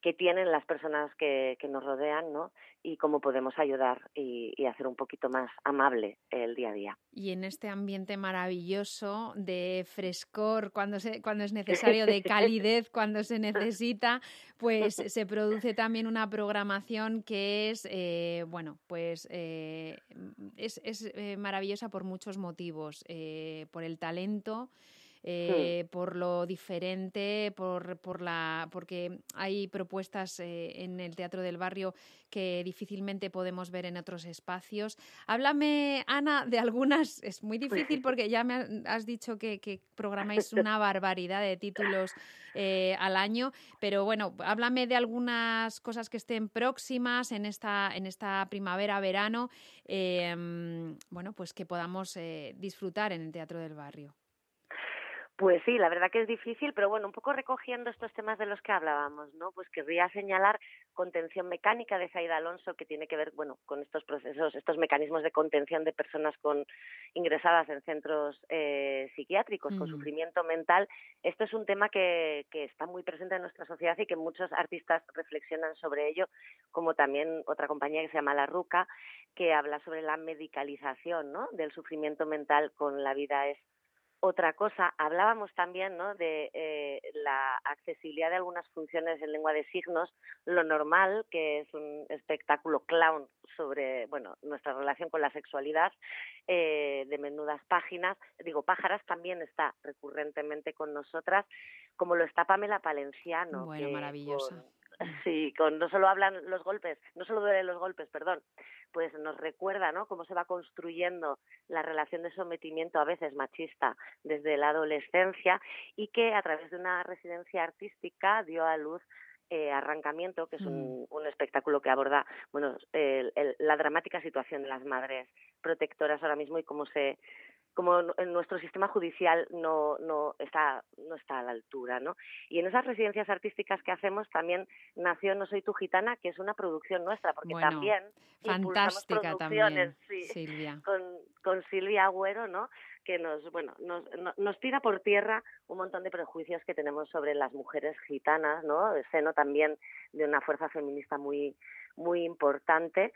que tienen las personas que, que nos rodean, ¿no? Y cómo podemos ayudar y, y hacer un poquito más amable el día a día. Y en este ambiente maravilloso de frescor cuando se, cuando es necesario, de calidez cuando se necesita, pues se produce también una programación que es, eh, bueno, pues eh, es, es eh, maravillosa por muchos motivos, eh, por el talento. Eh, sí. Por lo diferente, por, por la, porque hay propuestas eh, en el Teatro del Barrio que difícilmente podemos ver en otros espacios. Háblame, Ana, de algunas, es muy difícil porque ya me has dicho que, que programáis una barbaridad de títulos eh, al año, pero bueno, háblame de algunas cosas que estén próximas en esta, en esta primavera-verano, eh, bueno, pues que podamos eh, disfrutar en el Teatro del Barrio. Pues sí, la verdad que es difícil, pero bueno, un poco recogiendo estos temas de los que hablábamos, ¿no? Pues querría señalar Contención Mecánica de Zaida Alonso, que tiene que ver, bueno, con estos procesos, estos mecanismos de contención de personas con ingresadas en centros eh, psiquiátricos mm. con sufrimiento mental. Esto es un tema que, que está muy presente en nuestra sociedad y que muchos artistas reflexionan sobre ello, como también otra compañía que se llama La Ruca, que habla sobre la medicalización, ¿no? Del sufrimiento mental con La vida es otra cosa. Hablábamos también, ¿no? de eh, la accesibilidad de algunas funciones en lengua de signos, Lo Normal, que es un espectáculo clown sobre, bueno, nuestra relación con la sexualidad, eh, de menudas páginas. Digo, Pájaras también está recurrentemente con nosotras, como lo está Pamela Palenciano. Bueno, que maravillosa. Con, sí, con no solo hablan los golpes, no solo duelen los golpes, perdón, pues nos recuerda, ¿no? Cómo se va construyendo la relación de sometimiento a veces machista desde la adolescencia, y que a través de una residencia artística dio a luz eh, Arrancamiento, que es un, un espectáculo que aborda, bueno, el, el, la dramática situación de las madres protectoras ahora mismo y cómo se como en nuestro sistema judicial no no está no está a la altura, ¿no? Y en esas residencias artísticas que hacemos también nació No Soy Tu Gitana, que es una producción nuestra, porque bueno, también fantástica también, sí, Silvia. Con, con Silvia Agüero, ¿no? Que nos bueno nos, nos tira por tierra un montón de prejuicios que tenemos sobre las mujeres gitanas, ¿no? El seno también de una fuerza feminista muy muy importante.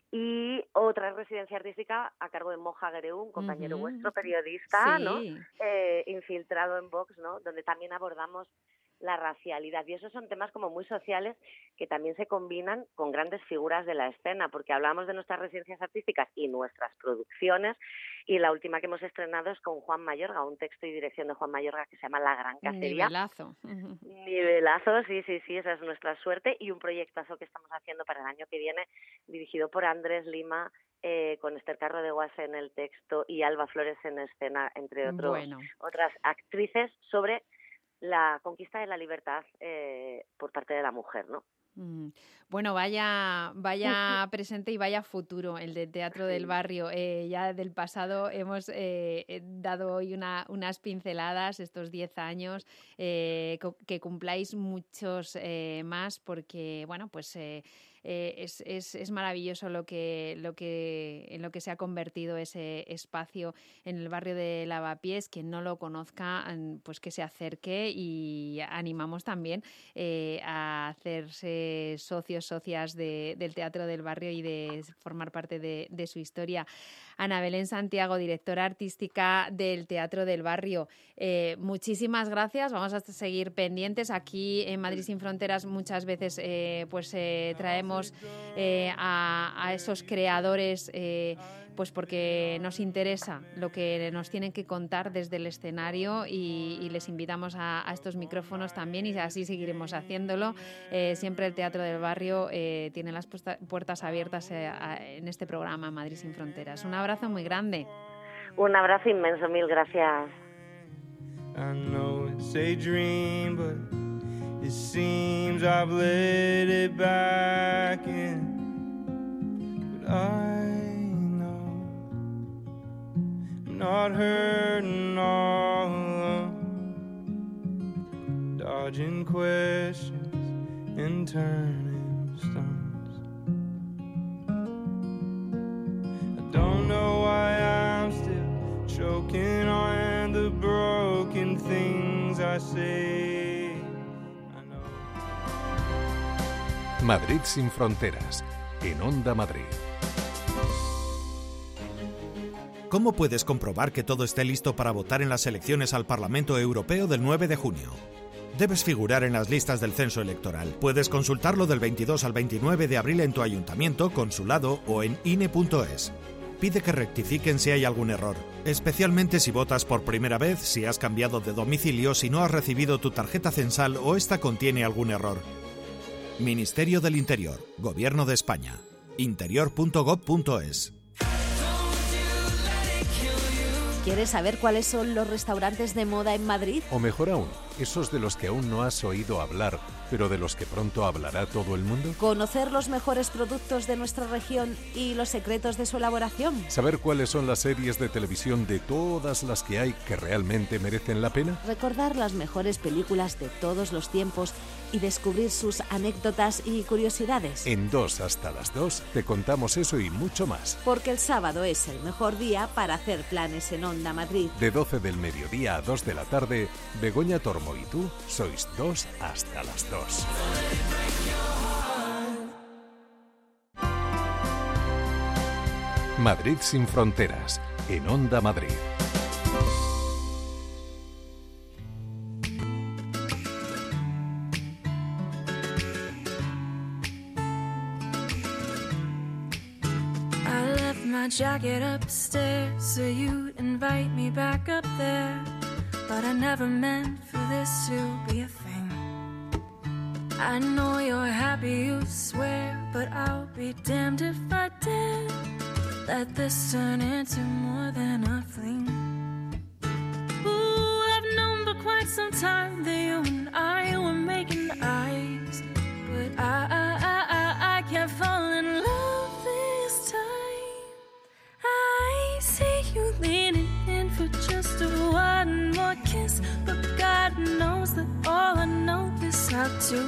Y otra residencia artística a cargo de Moja Greu, un compañero uh-huh. vuestro, periodista, sí. ¿no? Eh, infiltrado en Vox, ¿no? Donde también abordamos la racialidad. Y esos son temas como muy sociales que también se combinan con grandes figuras de la escena, porque hablamos de nuestras residencias artísticas y nuestras producciones, y la última que hemos estrenado es con Juan Mayorga, un texto y dirección de Juan Mayorga que se llama La Gran Cacería. Nivelazo. Nivelazo, sí, sí, sí, esa es nuestra suerte, y un proyectazo que estamos haciendo para el año que viene, dirigido por Andrés Lima, eh, con Esther Carro de Guase en el texto y Alba Flores en escena, entre otros bueno. otras actrices, sobre la conquista de la libertad eh, por parte de la mujer, ¿no? Mm. Bueno, vaya, vaya presente y vaya futuro el de Teatro sí. del Barrio. Eh, ya del pasado hemos eh, dado hoy una, unas pinceladas, estos diez años, eh, que cumpláis muchos eh, más, porque, bueno, pues eh, eh, es, es, es maravilloso lo que, lo que, en lo que se ha convertido ese espacio en el barrio de Lavapiés. Quien no lo conozca, pues que se acerque, y animamos también eh, a hacerse socios, socias de, del Teatro del Barrio y de formar parte de, de su historia. Ana Belén Santiago, directora artística del Teatro del Barrio, eh, muchísimas gracias. Vamos a seguir pendientes. Aquí en Madrid Sin Fronteras muchas veces eh, pues eh, traemos eh, a, a esos creadores eh, pues porque nos interesa lo que nos tienen que contar desde el escenario, y, y les invitamos a, a estos micrófonos también, y así seguiremos haciéndolo. Eh, siempre el Teatro del Barrio eh, tiene las puertas abiertas eh, a, en este programa Madrid Sin Fronteras. Un abrazo muy grande. Un abrazo inmenso, mil gracias. I know it's a dream, but it seems I've let it back in. But I know I'm not hurting all alone, dodging questions and turning stones. I don't know why I'm still choking on the broken things I say. I know. Madrid sin fronteras, en Onda Madrid. ¿Cómo puedes comprobar que todo esté listo para votar en las elecciones al Parlamento Europeo del nueve de junio? Debes figurar en las listas del censo electoral. Puedes consultarlo del veintidós al veintinueve de abril en tu ayuntamiento, consulado o en I N E punto es. Pide que rectifiquen si hay algún error, especialmente si votas por primera vez, si has cambiado de domicilio, si no has recibido tu tarjeta censal o esta contiene algún error. Ministerio del Interior, Gobierno de España, interior punto gob punto es. ¿Quieres saber cuáles son los restaurantes de moda en Madrid? O mejor aún, esos de los que aún no has oído hablar, pero de los que pronto hablará todo el mundo. ¿Conocer los mejores productos de nuestra región y los secretos de su elaboración? ¿Saber cuáles son las series de televisión de todas las que hay que realmente merecen la pena? Recordar las mejores películas de todos los tiempos y descubrir sus anécdotas y curiosidades. En Dos hasta las dos te contamos eso y mucho más. Porque el sábado es el mejor día para hacer planes en Onda Madrid. De doce del mediodía a dos de la tarde, Begoña Tormo y tú sois Dos hasta las dos. Madrid sin fronteras, en Onda Madrid. My jacket upstairs, so you'd invite me back up there. But I never meant for this to be a thing. I know you're happy, you swear, but I'll be damned if I dare let this turn into more than a fling. Ooh, I've known for quite some time that you and I were making eyes, but I, I, I, I, I can't fall in love this time. I see you leaning in for just one more kiss, but God knows that all I know is how to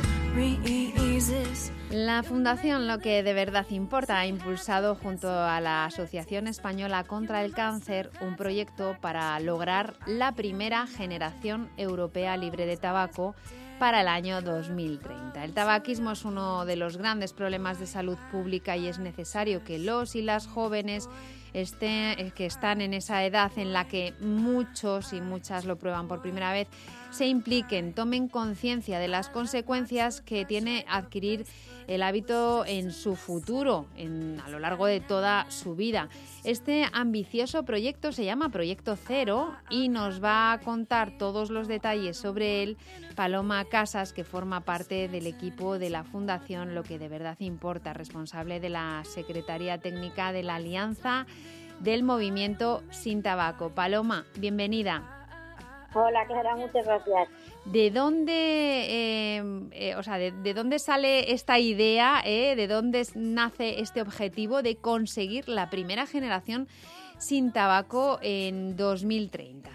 resist. La Fundación Lo que de verdad importa ha impulsado junto a la Asociación Española contra el Cáncer un proyecto para lograr la primera generación europea libre de tabaco para el año dos mil treinta. El tabaquismo es uno de los grandes problemas de salud pública y es necesario que los y las jóvenes Este, que están en esa edad en la que muchos y muchas lo prueban por primera vez, se impliquen, tomen conciencia de las consecuencias que tiene adquirir el hábito en su futuro, en, a lo largo de toda su vida. Este ambicioso proyecto se llama Proyecto Cero y nos va a contar todos los detalles sobre él Paloma Casas, que forma parte del equipo de la Fundación Lo que de verdad importa, responsable de la Secretaría Técnica de la Alianza del Movimiento Sin Tabaco. Paloma, bienvenida. Hola, Clara, muchas gracias. ¿De dónde, eh, eh, o sea, de, de dónde sale esta idea, eh, de dónde nace este objetivo de conseguir la primera generación sin tabaco en dos mil treinta?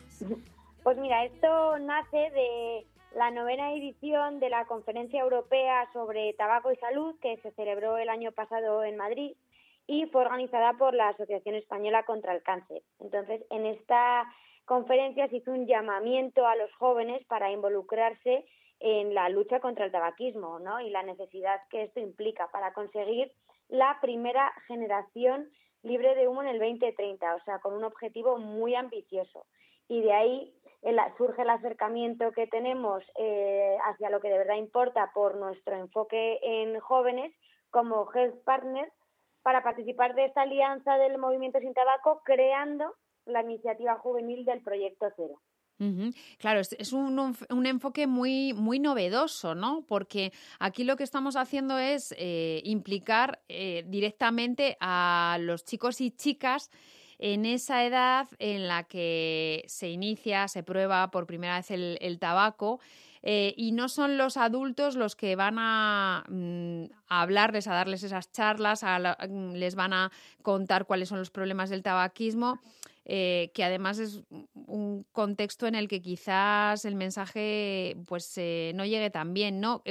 Pues mira, esto nace de la novena edición de la Conferencia Europea sobre Tabaco y Salud, que se celebró el año pasado en Madrid y fue organizada por la Asociación Española contra el Cáncer. Entonces, en esta conferencia se hizo un llamamiento a los jóvenes para involucrarse en la lucha contra el tabaquismo, ¿no? Y la necesidad que esto implica para conseguir la primera generación libre de humo en el veinte treinta, o sea, con un objetivo muy ambicioso. Y de ahí el, surge el acercamiento que tenemos eh, hacia lo que de verdad importa por nuestro enfoque en jóvenes como Health Partners para participar de esta alianza del Movimiento Sin Tabaco, creando la iniciativa juvenil del Proyecto Cero. Uh-huh. Claro, es, es un, un enfoque muy, muy novedoso, ¿no? Porque aquí lo que estamos haciendo es eh, implicar eh, directamente a los chicos y chicas en esa edad en la que se inicia, se prueba por primera vez el, el tabaco. Eh, y no son los adultos los que van a, mm, a hablarles, a darles esas charlas, a la, les van a contar cuáles son los problemas del tabaquismo, eh, que además es un contexto en el que quizás el mensaje pues eh, no llegue tan bien, ¿no?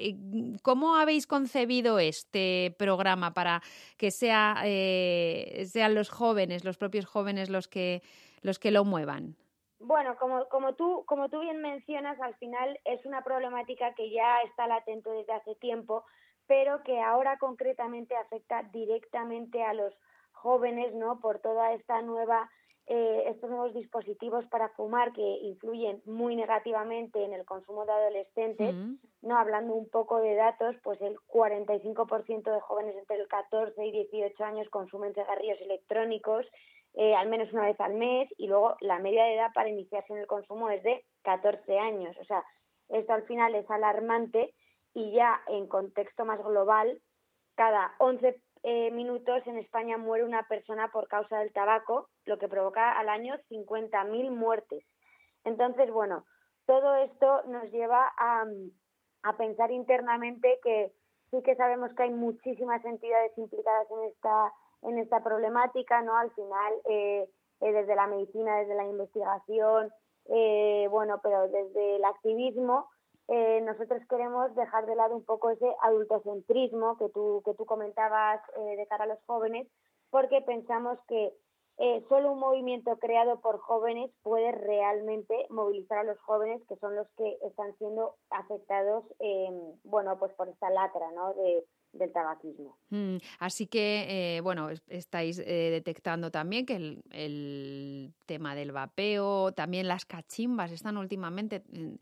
¿Cómo habéis concebido este programa para que sea eh, sean los jóvenes, los propios jóvenes los que los que lo muevan? Bueno, como, como, tú, como tú bien mencionas, al final es una problemática que ya está latente desde hace tiempo, pero que ahora concretamente afecta directamente a los jóvenes, ¿no? Por toda esta nueva, eh, estos nuevos dispositivos para fumar que influyen muy negativamente en el consumo de adolescentes, mm. ¿no? Hablando un poco de datos, pues el cuarenta y cinco por ciento de jóvenes entre el catorce y dieciocho años consumen cigarrillos electrónicos, eh, al menos una vez al mes, y luego la media de edad para iniciarse en el consumo es de catorce años. O sea, esto al final es alarmante, y ya en contexto más global, cada once eh, minutos en España muere una persona por causa del tabaco, lo que provoca al año cincuenta mil muertes. Entonces, bueno, todo esto nos lleva a, a pensar internamente que sí que sabemos que hay muchísimas entidades implicadas en esta en esta problemática, ¿no? Al final, eh, eh, desde la medicina, desde la investigación, eh, bueno, pero desde el activismo, Eh, nosotros queremos dejar de lado un poco ese adultocentrismo que tú, que tú comentabas eh, de cara a los jóvenes, porque pensamos que eh, solo un movimiento creado por jóvenes puede realmente movilizar a los jóvenes, que son los que están siendo afectados, eh, bueno, pues por esta lacra, ¿no? de del tabaquismo. Mm, así que, eh, bueno, estáis eh, detectando también que el, el tema del vapeo, también las cachimbas están últimamente,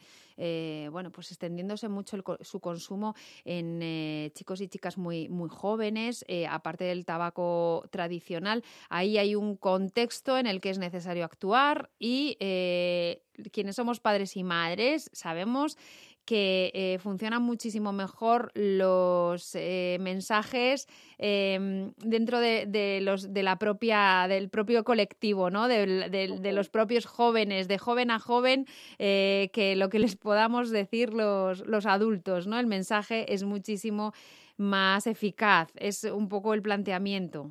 eh, bueno, pues extendiéndose mucho el, su consumo en eh, chicos y chicas muy, muy jóvenes, eh, aparte del tabaco tradicional. Ahí hay un contexto en el que es necesario actuar y eh, quienes somos padres y madres sabemos que eh, funcionan muchísimo mejor los eh, mensajes eh, dentro de, de los de la propia del propio colectivo, ¿no? De, de, de los propios jóvenes, de joven a joven, eh, que lo que les podamos decir los, los adultos, ¿no? El mensaje es muchísimo más eficaz, es un poco el planteamiento.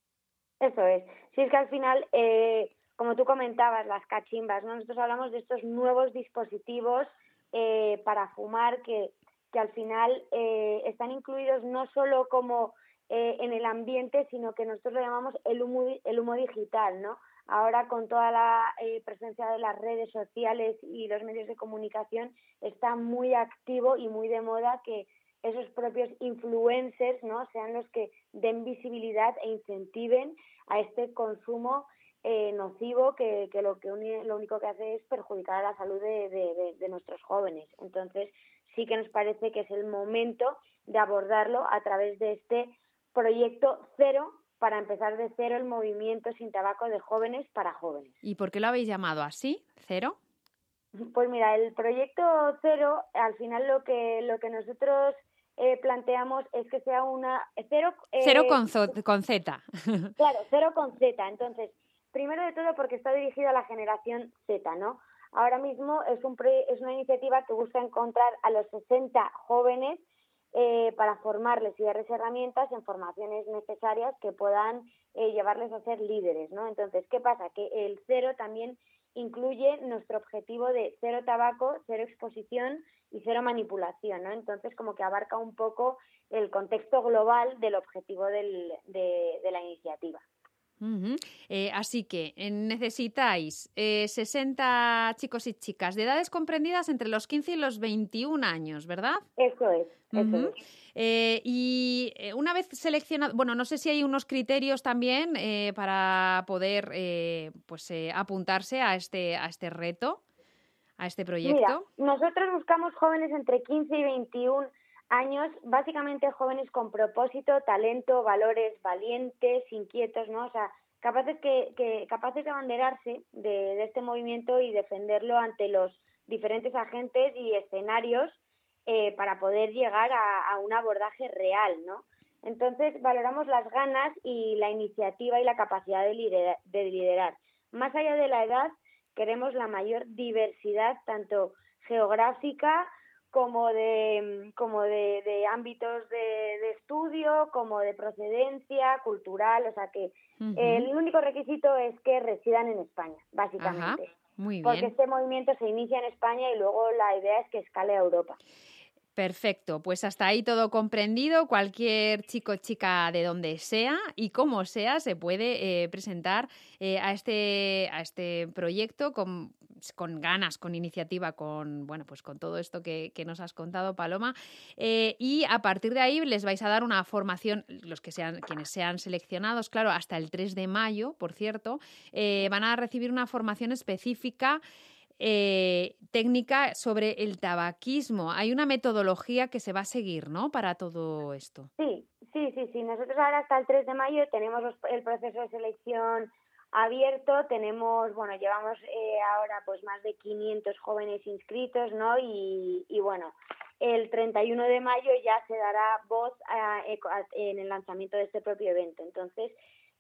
Eso es. Sí, es que al final, eh, como tú comentabas, las cachimbas, ¿no? Nosotros hablamos de estos nuevos dispositivos Eh, para fumar que, que al final eh, están incluidos no solo como eh, en el ambiente, sino que nosotros lo llamamos el humo, el humo digital, ¿no? Ahora con toda la eh, presencia de las redes sociales y los medios de comunicación está muy activo y muy de moda que esos propios influencers, ¿no? Sean los que den visibilidad e incentiven a este consumo Eh, nocivo que, que, lo, que uni, lo único que hace es perjudicar a la salud de, de, de, de nuestros jóvenes. Entonces sí que nos parece que es el momento de abordarlo a través de este proyecto cero, para empezar de cero el movimiento sin tabaco de jóvenes para jóvenes. ¿Y por qué lo habéis llamado así, cero? Pues mira, el proyecto cero, al final lo que, lo que nosotros eh, planteamos es que sea una... Cero, eh, cero con, con Z. Claro, cero con Z. Entonces, primero de todo porque está dirigido a la generación Z, ¿no? Ahora mismo es, un pre, es una iniciativa que busca encontrar a los sesenta jóvenes eh, para formarles y darles herramientas en formaciones necesarias que puedan eh, llevarles a ser líderes, ¿no? Entonces, ¿qué pasa? Que el cero también incluye nuestro objetivo de cero tabaco, cero exposición y cero manipulación, ¿no? Entonces, como que abarca un poco el contexto global del objetivo del, de, de la iniciativa. Uh-huh. Eh, así que eh, necesitáis eh, sesenta chicos y chicas de edades comprendidas entre los quince y los veintiún años, ¿verdad? Eso es, eso uh-huh. es. Eh, y una vez seleccionado, bueno, no sé si hay unos criterios también eh, para poder eh, pues eh, apuntarse a este, a este reto, a este proyecto. Mira, nosotros buscamos jóvenes entre quince y veintiún años, básicamente jóvenes con propósito, talento, valores, valientes, inquietos, ¿no? O sea, capaces que, que capaces de abanderarse de, de este movimiento y defenderlo ante los diferentes agentes y escenarios eh, para poder llegar a, a un abordaje real, ¿no? Entonces, valoramos las ganas y la iniciativa y la capacidad de liderar, de liderar. Más allá de la edad, queremos la mayor diversidad, tanto geográfica como de como de, de ámbitos de, de estudio, como de procedencia cultural, o sea que uh-huh. eh, el único requisito es que residan en España, básicamente. Ajá, muy bien. Porque este movimiento se inicia en España y luego la idea es que escale a Europa. Perfecto, pues hasta ahí todo comprendido. Cualquier chico o chica de donde sea y como sea se puede eh, presentar eh, a este a este proyecto con con ganas, con iniciativa, con bueno, pues con todo esto que, que nos has contado, Paloma. Eh, y a partir de ahí les vais a dar una formación, los que sean, quienes sean seleccionados, claro, hasta el tres de mayo, por cierto, eh, van a recibir una formación específica eh, técnica sobre el tabaquismo. Hay una metodología que se va a seguir, ¿no?, para todo esto. Sí, sí, sí, sí. Nosotros ahora hasta el tres de mayo tenemos los, el proceso de selección abierto, tenemos, bueno, llevamos eh, ahora pues más de quinientos jóvenes inscritos, ¿no? Y, y bueno, el treinta y uno de mayo ya se dará voz a, a, en el lanzamiento de este propio evento. Entonces,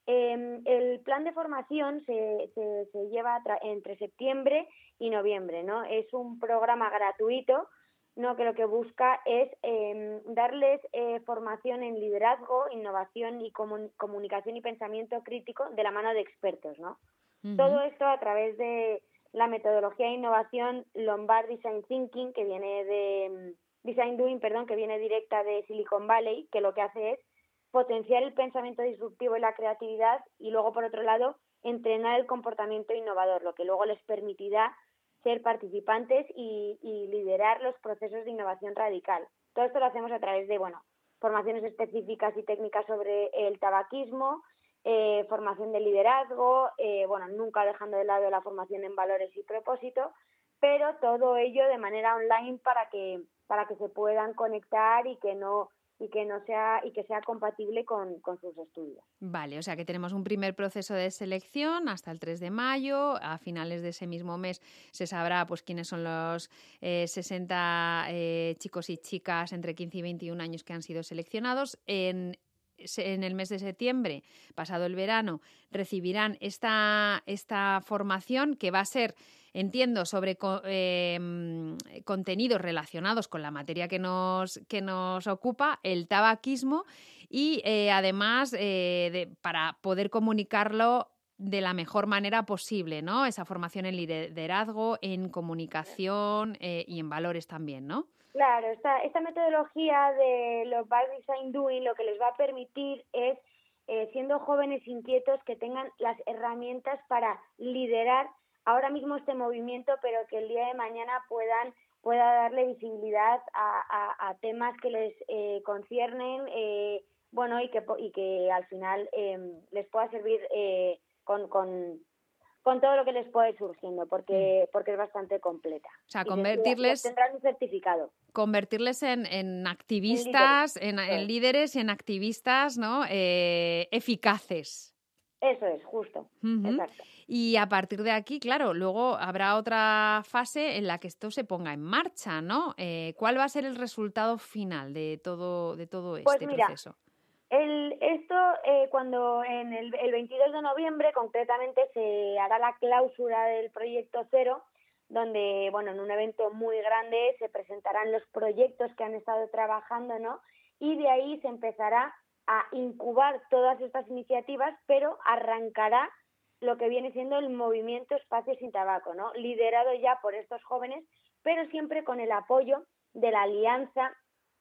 eh, el plan de formación se, se, se lleva tra- entre septiembre y noviembre, ¿no? Es un programa gratuito, ¿no?, que lo que busca es eh, darles eh, formación en liderazgo, innovación y comun- comunicación y pensamiento crítico de la mano de expertos, ¿no? Uh-huh. Todo esto a través de la metodología de innovación Lombard Design Thinking, que viene de Design Doing, perdón, que viene directa de Silicon Valley, que lo que hace es potenciar el pensamiento disruptivo y la creatividad y luego, por otro lado, entrenar el comportamiento innovador, lo que luego les permitirá ser participantes y, y liderar los procesos de innovación radical. Todo esto lo hacemos a través de, bueno, formaciones específicas y técnicas sobre el tabaquismo, eh, formación de liderazgo, eh, bueno, nunca dejando de lado la formación en valores y propósito, pero todo ello de manera online para que para que se puedan conectar y que no y que no sea y que sea compatible con, con sus estudios. Vale, o sea que tenemos un primer proceso de selección hasta el tres de mayo. A finales de ese mismo mes se sabrá pues quiénes son los eh, sesenta eh, chicos y chicas entre quince y veintiún años que han sido seleccionados. En en el mes de septiembre, pasado el verano, recibirán esta, esta formación que va a ser, entiendo, sobre eh, contenidos relacionados con la materia que nos, que nos ocupa, el tabaquismo, y eh, además eh, de, para poder comunicarlo de la mejor manera posible, ¿no? Esa formación en liderazgo, en comunicación eh, y en valores también, ¿no? Claro, esta, esta metodología de los Lombard Design Doing lo que les va a permitir es, eh, siendo jóvenes inquietos, que tengan las herramientas para liderar ahora mismo este movimiento, pero que el día de mañana puedan pueda darle visibilidad a, a, a temas que les eh, conciernen, eh, bueno, y que y que al final eh, les pueda servir eh, con, con con todo lo que les puede ir surgiendo, porque porque es bastante completa. O sea, convertirles... Tendrán un certificado. Convertirles en, en activistas, en líderes, en, en líderes y en activistas, ¿no? Eh, eficaces. Eso es, justo. Uh-huh. Exacto. Y a partir de aquí, claro, luego habrá otra fase en la que esto se ponga en marcha, ¿no? Eh, ¿Cuál va a ser el resultado final de todo, de todo este pues mira, proceso? El, esto, eh, cuando en el, el veintidós de noviembre, concretamente, se hará la clausura del proyecto Cero, donde, bueno, en un evento muy grande se presentarán los proyectos que han estado trabajando, ¿no? Y de ahí se empezará a incubar todas estas iniciativas, pero arrancará lo que viene siendo el movimiento Espacio Sin Tabaco, ¿no? Liderado ya por estos jóvenes, pero siempre con el apoyo de la alianza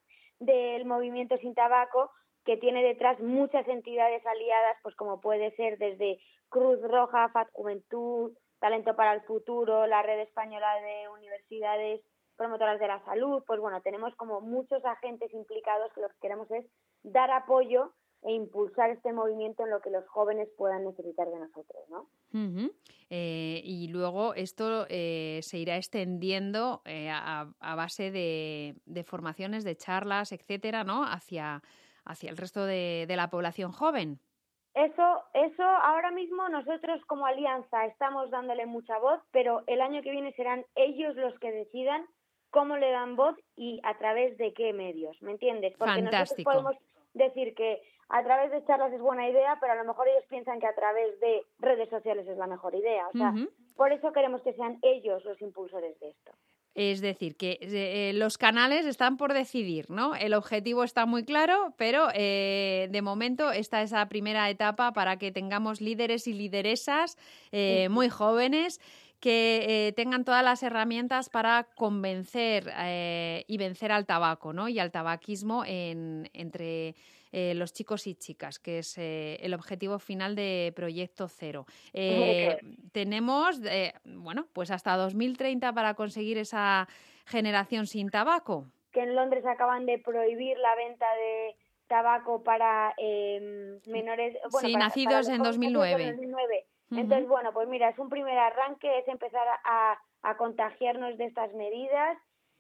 del movimiento Sin Tabaco, que tiene detrás muchas entidades aliadas, pues como puede ser desde Cruz Roja, F A D Juventud, Talento para el Futuro, la Red Española de Universidades Promotoras de la Salud. Pues bueno, tenemos como muchos agentes implicados que lo que queremos es dar apoyo e impulsar este movimiento en lo que los jóvenes puedan necesitar de nosotros, ¿no? Uh-huh. Eh, y luego esto eh, se irá extendiendo eh, a, a base de, de formaciones, de charlas, etcétera, ¿no? Hacia, hacia el resto de, de la población joven. Eso, eso ahora mismo nosotros como alianza estamos dándole mucha voz, pero el año que viene serán ellos los que decidan cómo le dan voz y a través de qué medios, ¿me entiendes? Porque Fantástico. Nosotros podemos decir que a través de charlas es buena idea, pero a lo mejor ellos piensan que a través de redes sociales es la mejor idea. O sea, uh-huh. Por eso queremos que sean ellos los impulsores de esto. Es decir, que eh, los canales están por decidir, ¿no? El objetivo está muy claro, pero eh, de momento esta es la primera etapa para que tengamos líderes y lideresas eh, muy jóvenes que eh, tengan todas las herramientas para convencer eh, y vencer al tabaco, ¿no? Y al tabaquismo en, entre eh, los chicos y chicas, que es eh, el objetivo final de Proyecto Cero. Eh, tenemos, eh, bueno, pues hasta dos mil treinta para conseguir esa generación sin tabaco. Que en Londres acaban de prohibir la venta de tabaco para eh, menores... Bueno, sí, para, nacidos para en dos mil nueve. dos mil nueve. Uh-huh. Entonces, bueno, pues mira, es un primer arranque, es empezar a, a contagiarnos de estas medidas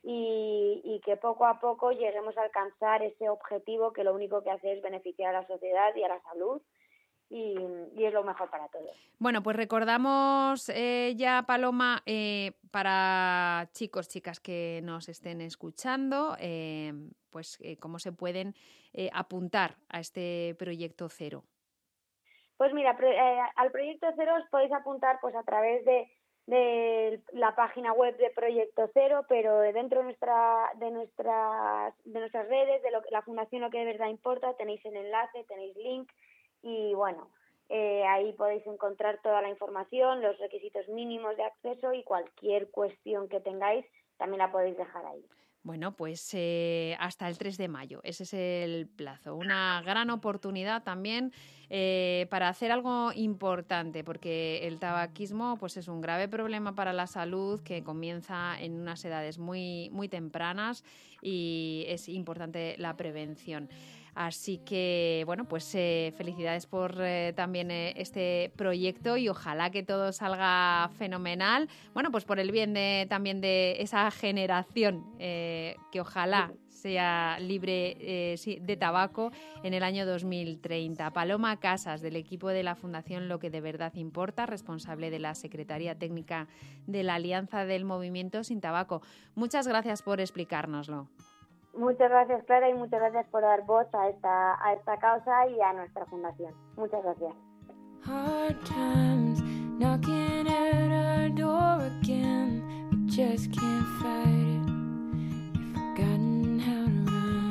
y, y que poco a poco lleguemos a alcanzar ese objetivo que lo único que hace es beneficiar a la sociedad y a la salud. Y, y es lo mejor para todos. Bueno, pues recordamos eh, ya, Paloma, eh, para chicos, chicas que nos estén escuchando, eh, pues eh, cómo se pueden eh, apuntar a este Proyecto Cero. Pues mira, eh, al Proyecto Cero os podéis apuntar pues a través de, de la página web de Proyecto Cero, pero dentro de nuestra de nuestras de nuestras redes, de lo, la Fundación Lo que de verdad importa, tenéis el enlace, tenéis link. Y bueno, eh, ahí podéis encontrar toda la información, los requisitos mínimos de acceso y cualquier cuestión que tengáis también la podéis dejar ahí. Bueno, pues eh, hasta el tres de mayo, ese es el plazo. Una gran oportunidad también eh, para hacer algo importante, porque el tabaquismo pues es un grave problema para la salud que comienza en unas edades muy, muy tempranas y es importante la prevención. Así que, bueno, pues eh, felicidades por eh, también eh, este proyecto y ojalá que todo salga fenomenal. Bueno, pues por el bien de, también de esa generación eh, que ojalá sea libre eh, de tabaco en el año dos mil treinta. Paloma Casas, del equipo de la Fundación Lo que de verdad importa, responsable de la Secretaría Técnica de la Alianza del Movimiento Sin Tabaco. Muchas gracias por explicárnoslo. Muchas gracias, Clara, y muchas gracias por dar voz a esta, a esta causa y a nuestra fundación. Muchas gracias. Hard times knocking at our door again. We just can't fight it. We've forgotten how to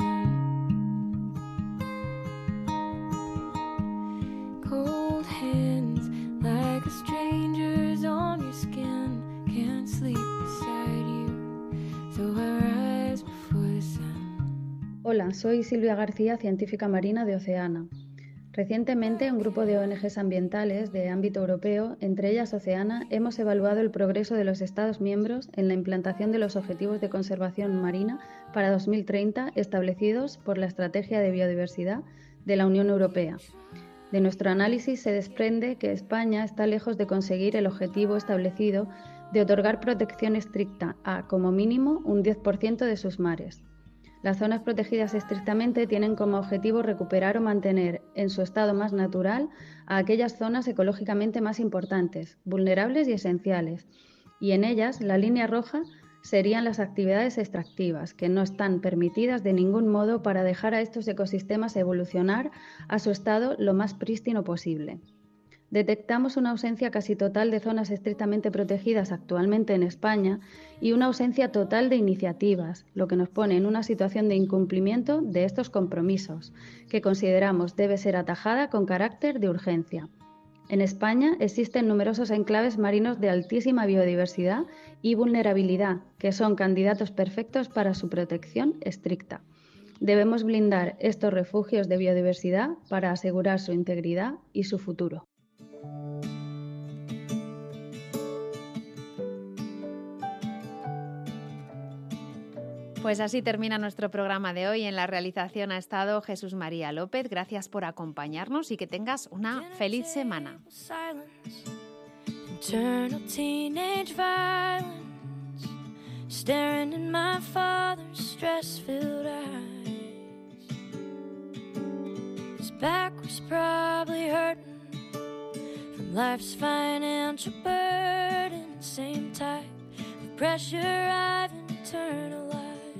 run. Cold hands like a stranger's on your skin. Can't sleep beside you, so I rise before the sun. Hola, soy Silvia García, científica marina de Oceana. Recientemente, un grupo de O N Ges ambientales de ámbito europeo, entre ellas Oceana, hemos evaluado el progreso de los Estados miembros en la implantación de los Objetivos de Conservación Marina para dos mil treinta establecidos por la Estrategia de Biodiversidad de la Unión Europea. De nuestro análisis se desprende que España está lejos de conseguir el objetivo establecido de otorgar protección estricta a, como mínimo, un diez por ciento de sus mares. Las zonas protegidas estrictamente tienen como objetivo recuperar o mantener en su estado más natural a aquellas zonas ecológicamente más importantes, vulnerables y esenciales, y en ellas la línea roja serían las actividades extractivas, que no están permitidas de ningún modo para dejar a estos ecosistemas evolucionar a su estado lo más prístino posible. Detectamos una ausencia casi total de zonas estrictamente protegidas actualmente en España y una ausencia total de iniciativas, lo que nos pone en una situación de incumplimiento de estos compromisos, que consideramos debe ser atajada con carácter de urgencia. En España existen numerosos enclaves marinos de altísima biodiversidad y vulnerabilidad, que son candidatos perfectos para su protección estricta. Debemos blindar estos refugios de biodiversidad para asegurar su integridad y su futuro. Pues así termina nuestro programa de hoy. En la realización ha estado Jesús María López. Gracias por acompañarnos y que tengas una feliz semana. Eternal teenage violence, staring in my father's stress-filled eyes. His back was probably hurting from life's financial burden, same type of pressure I've internalized.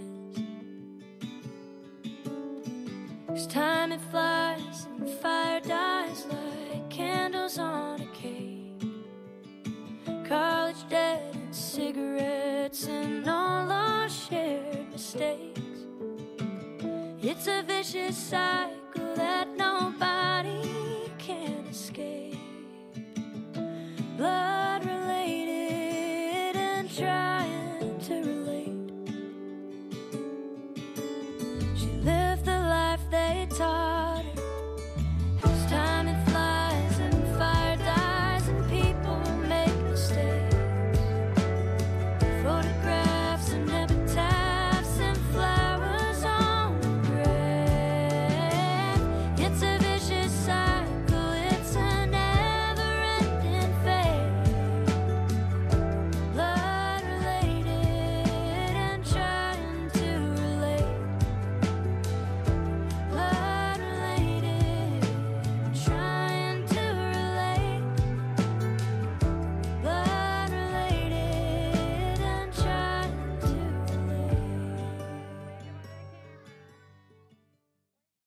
Cause time it flies and fire dies like candles on a cake. College debt and cigarettes and all our shared mistakes. It's a vicious cycle that nobody can escape. Love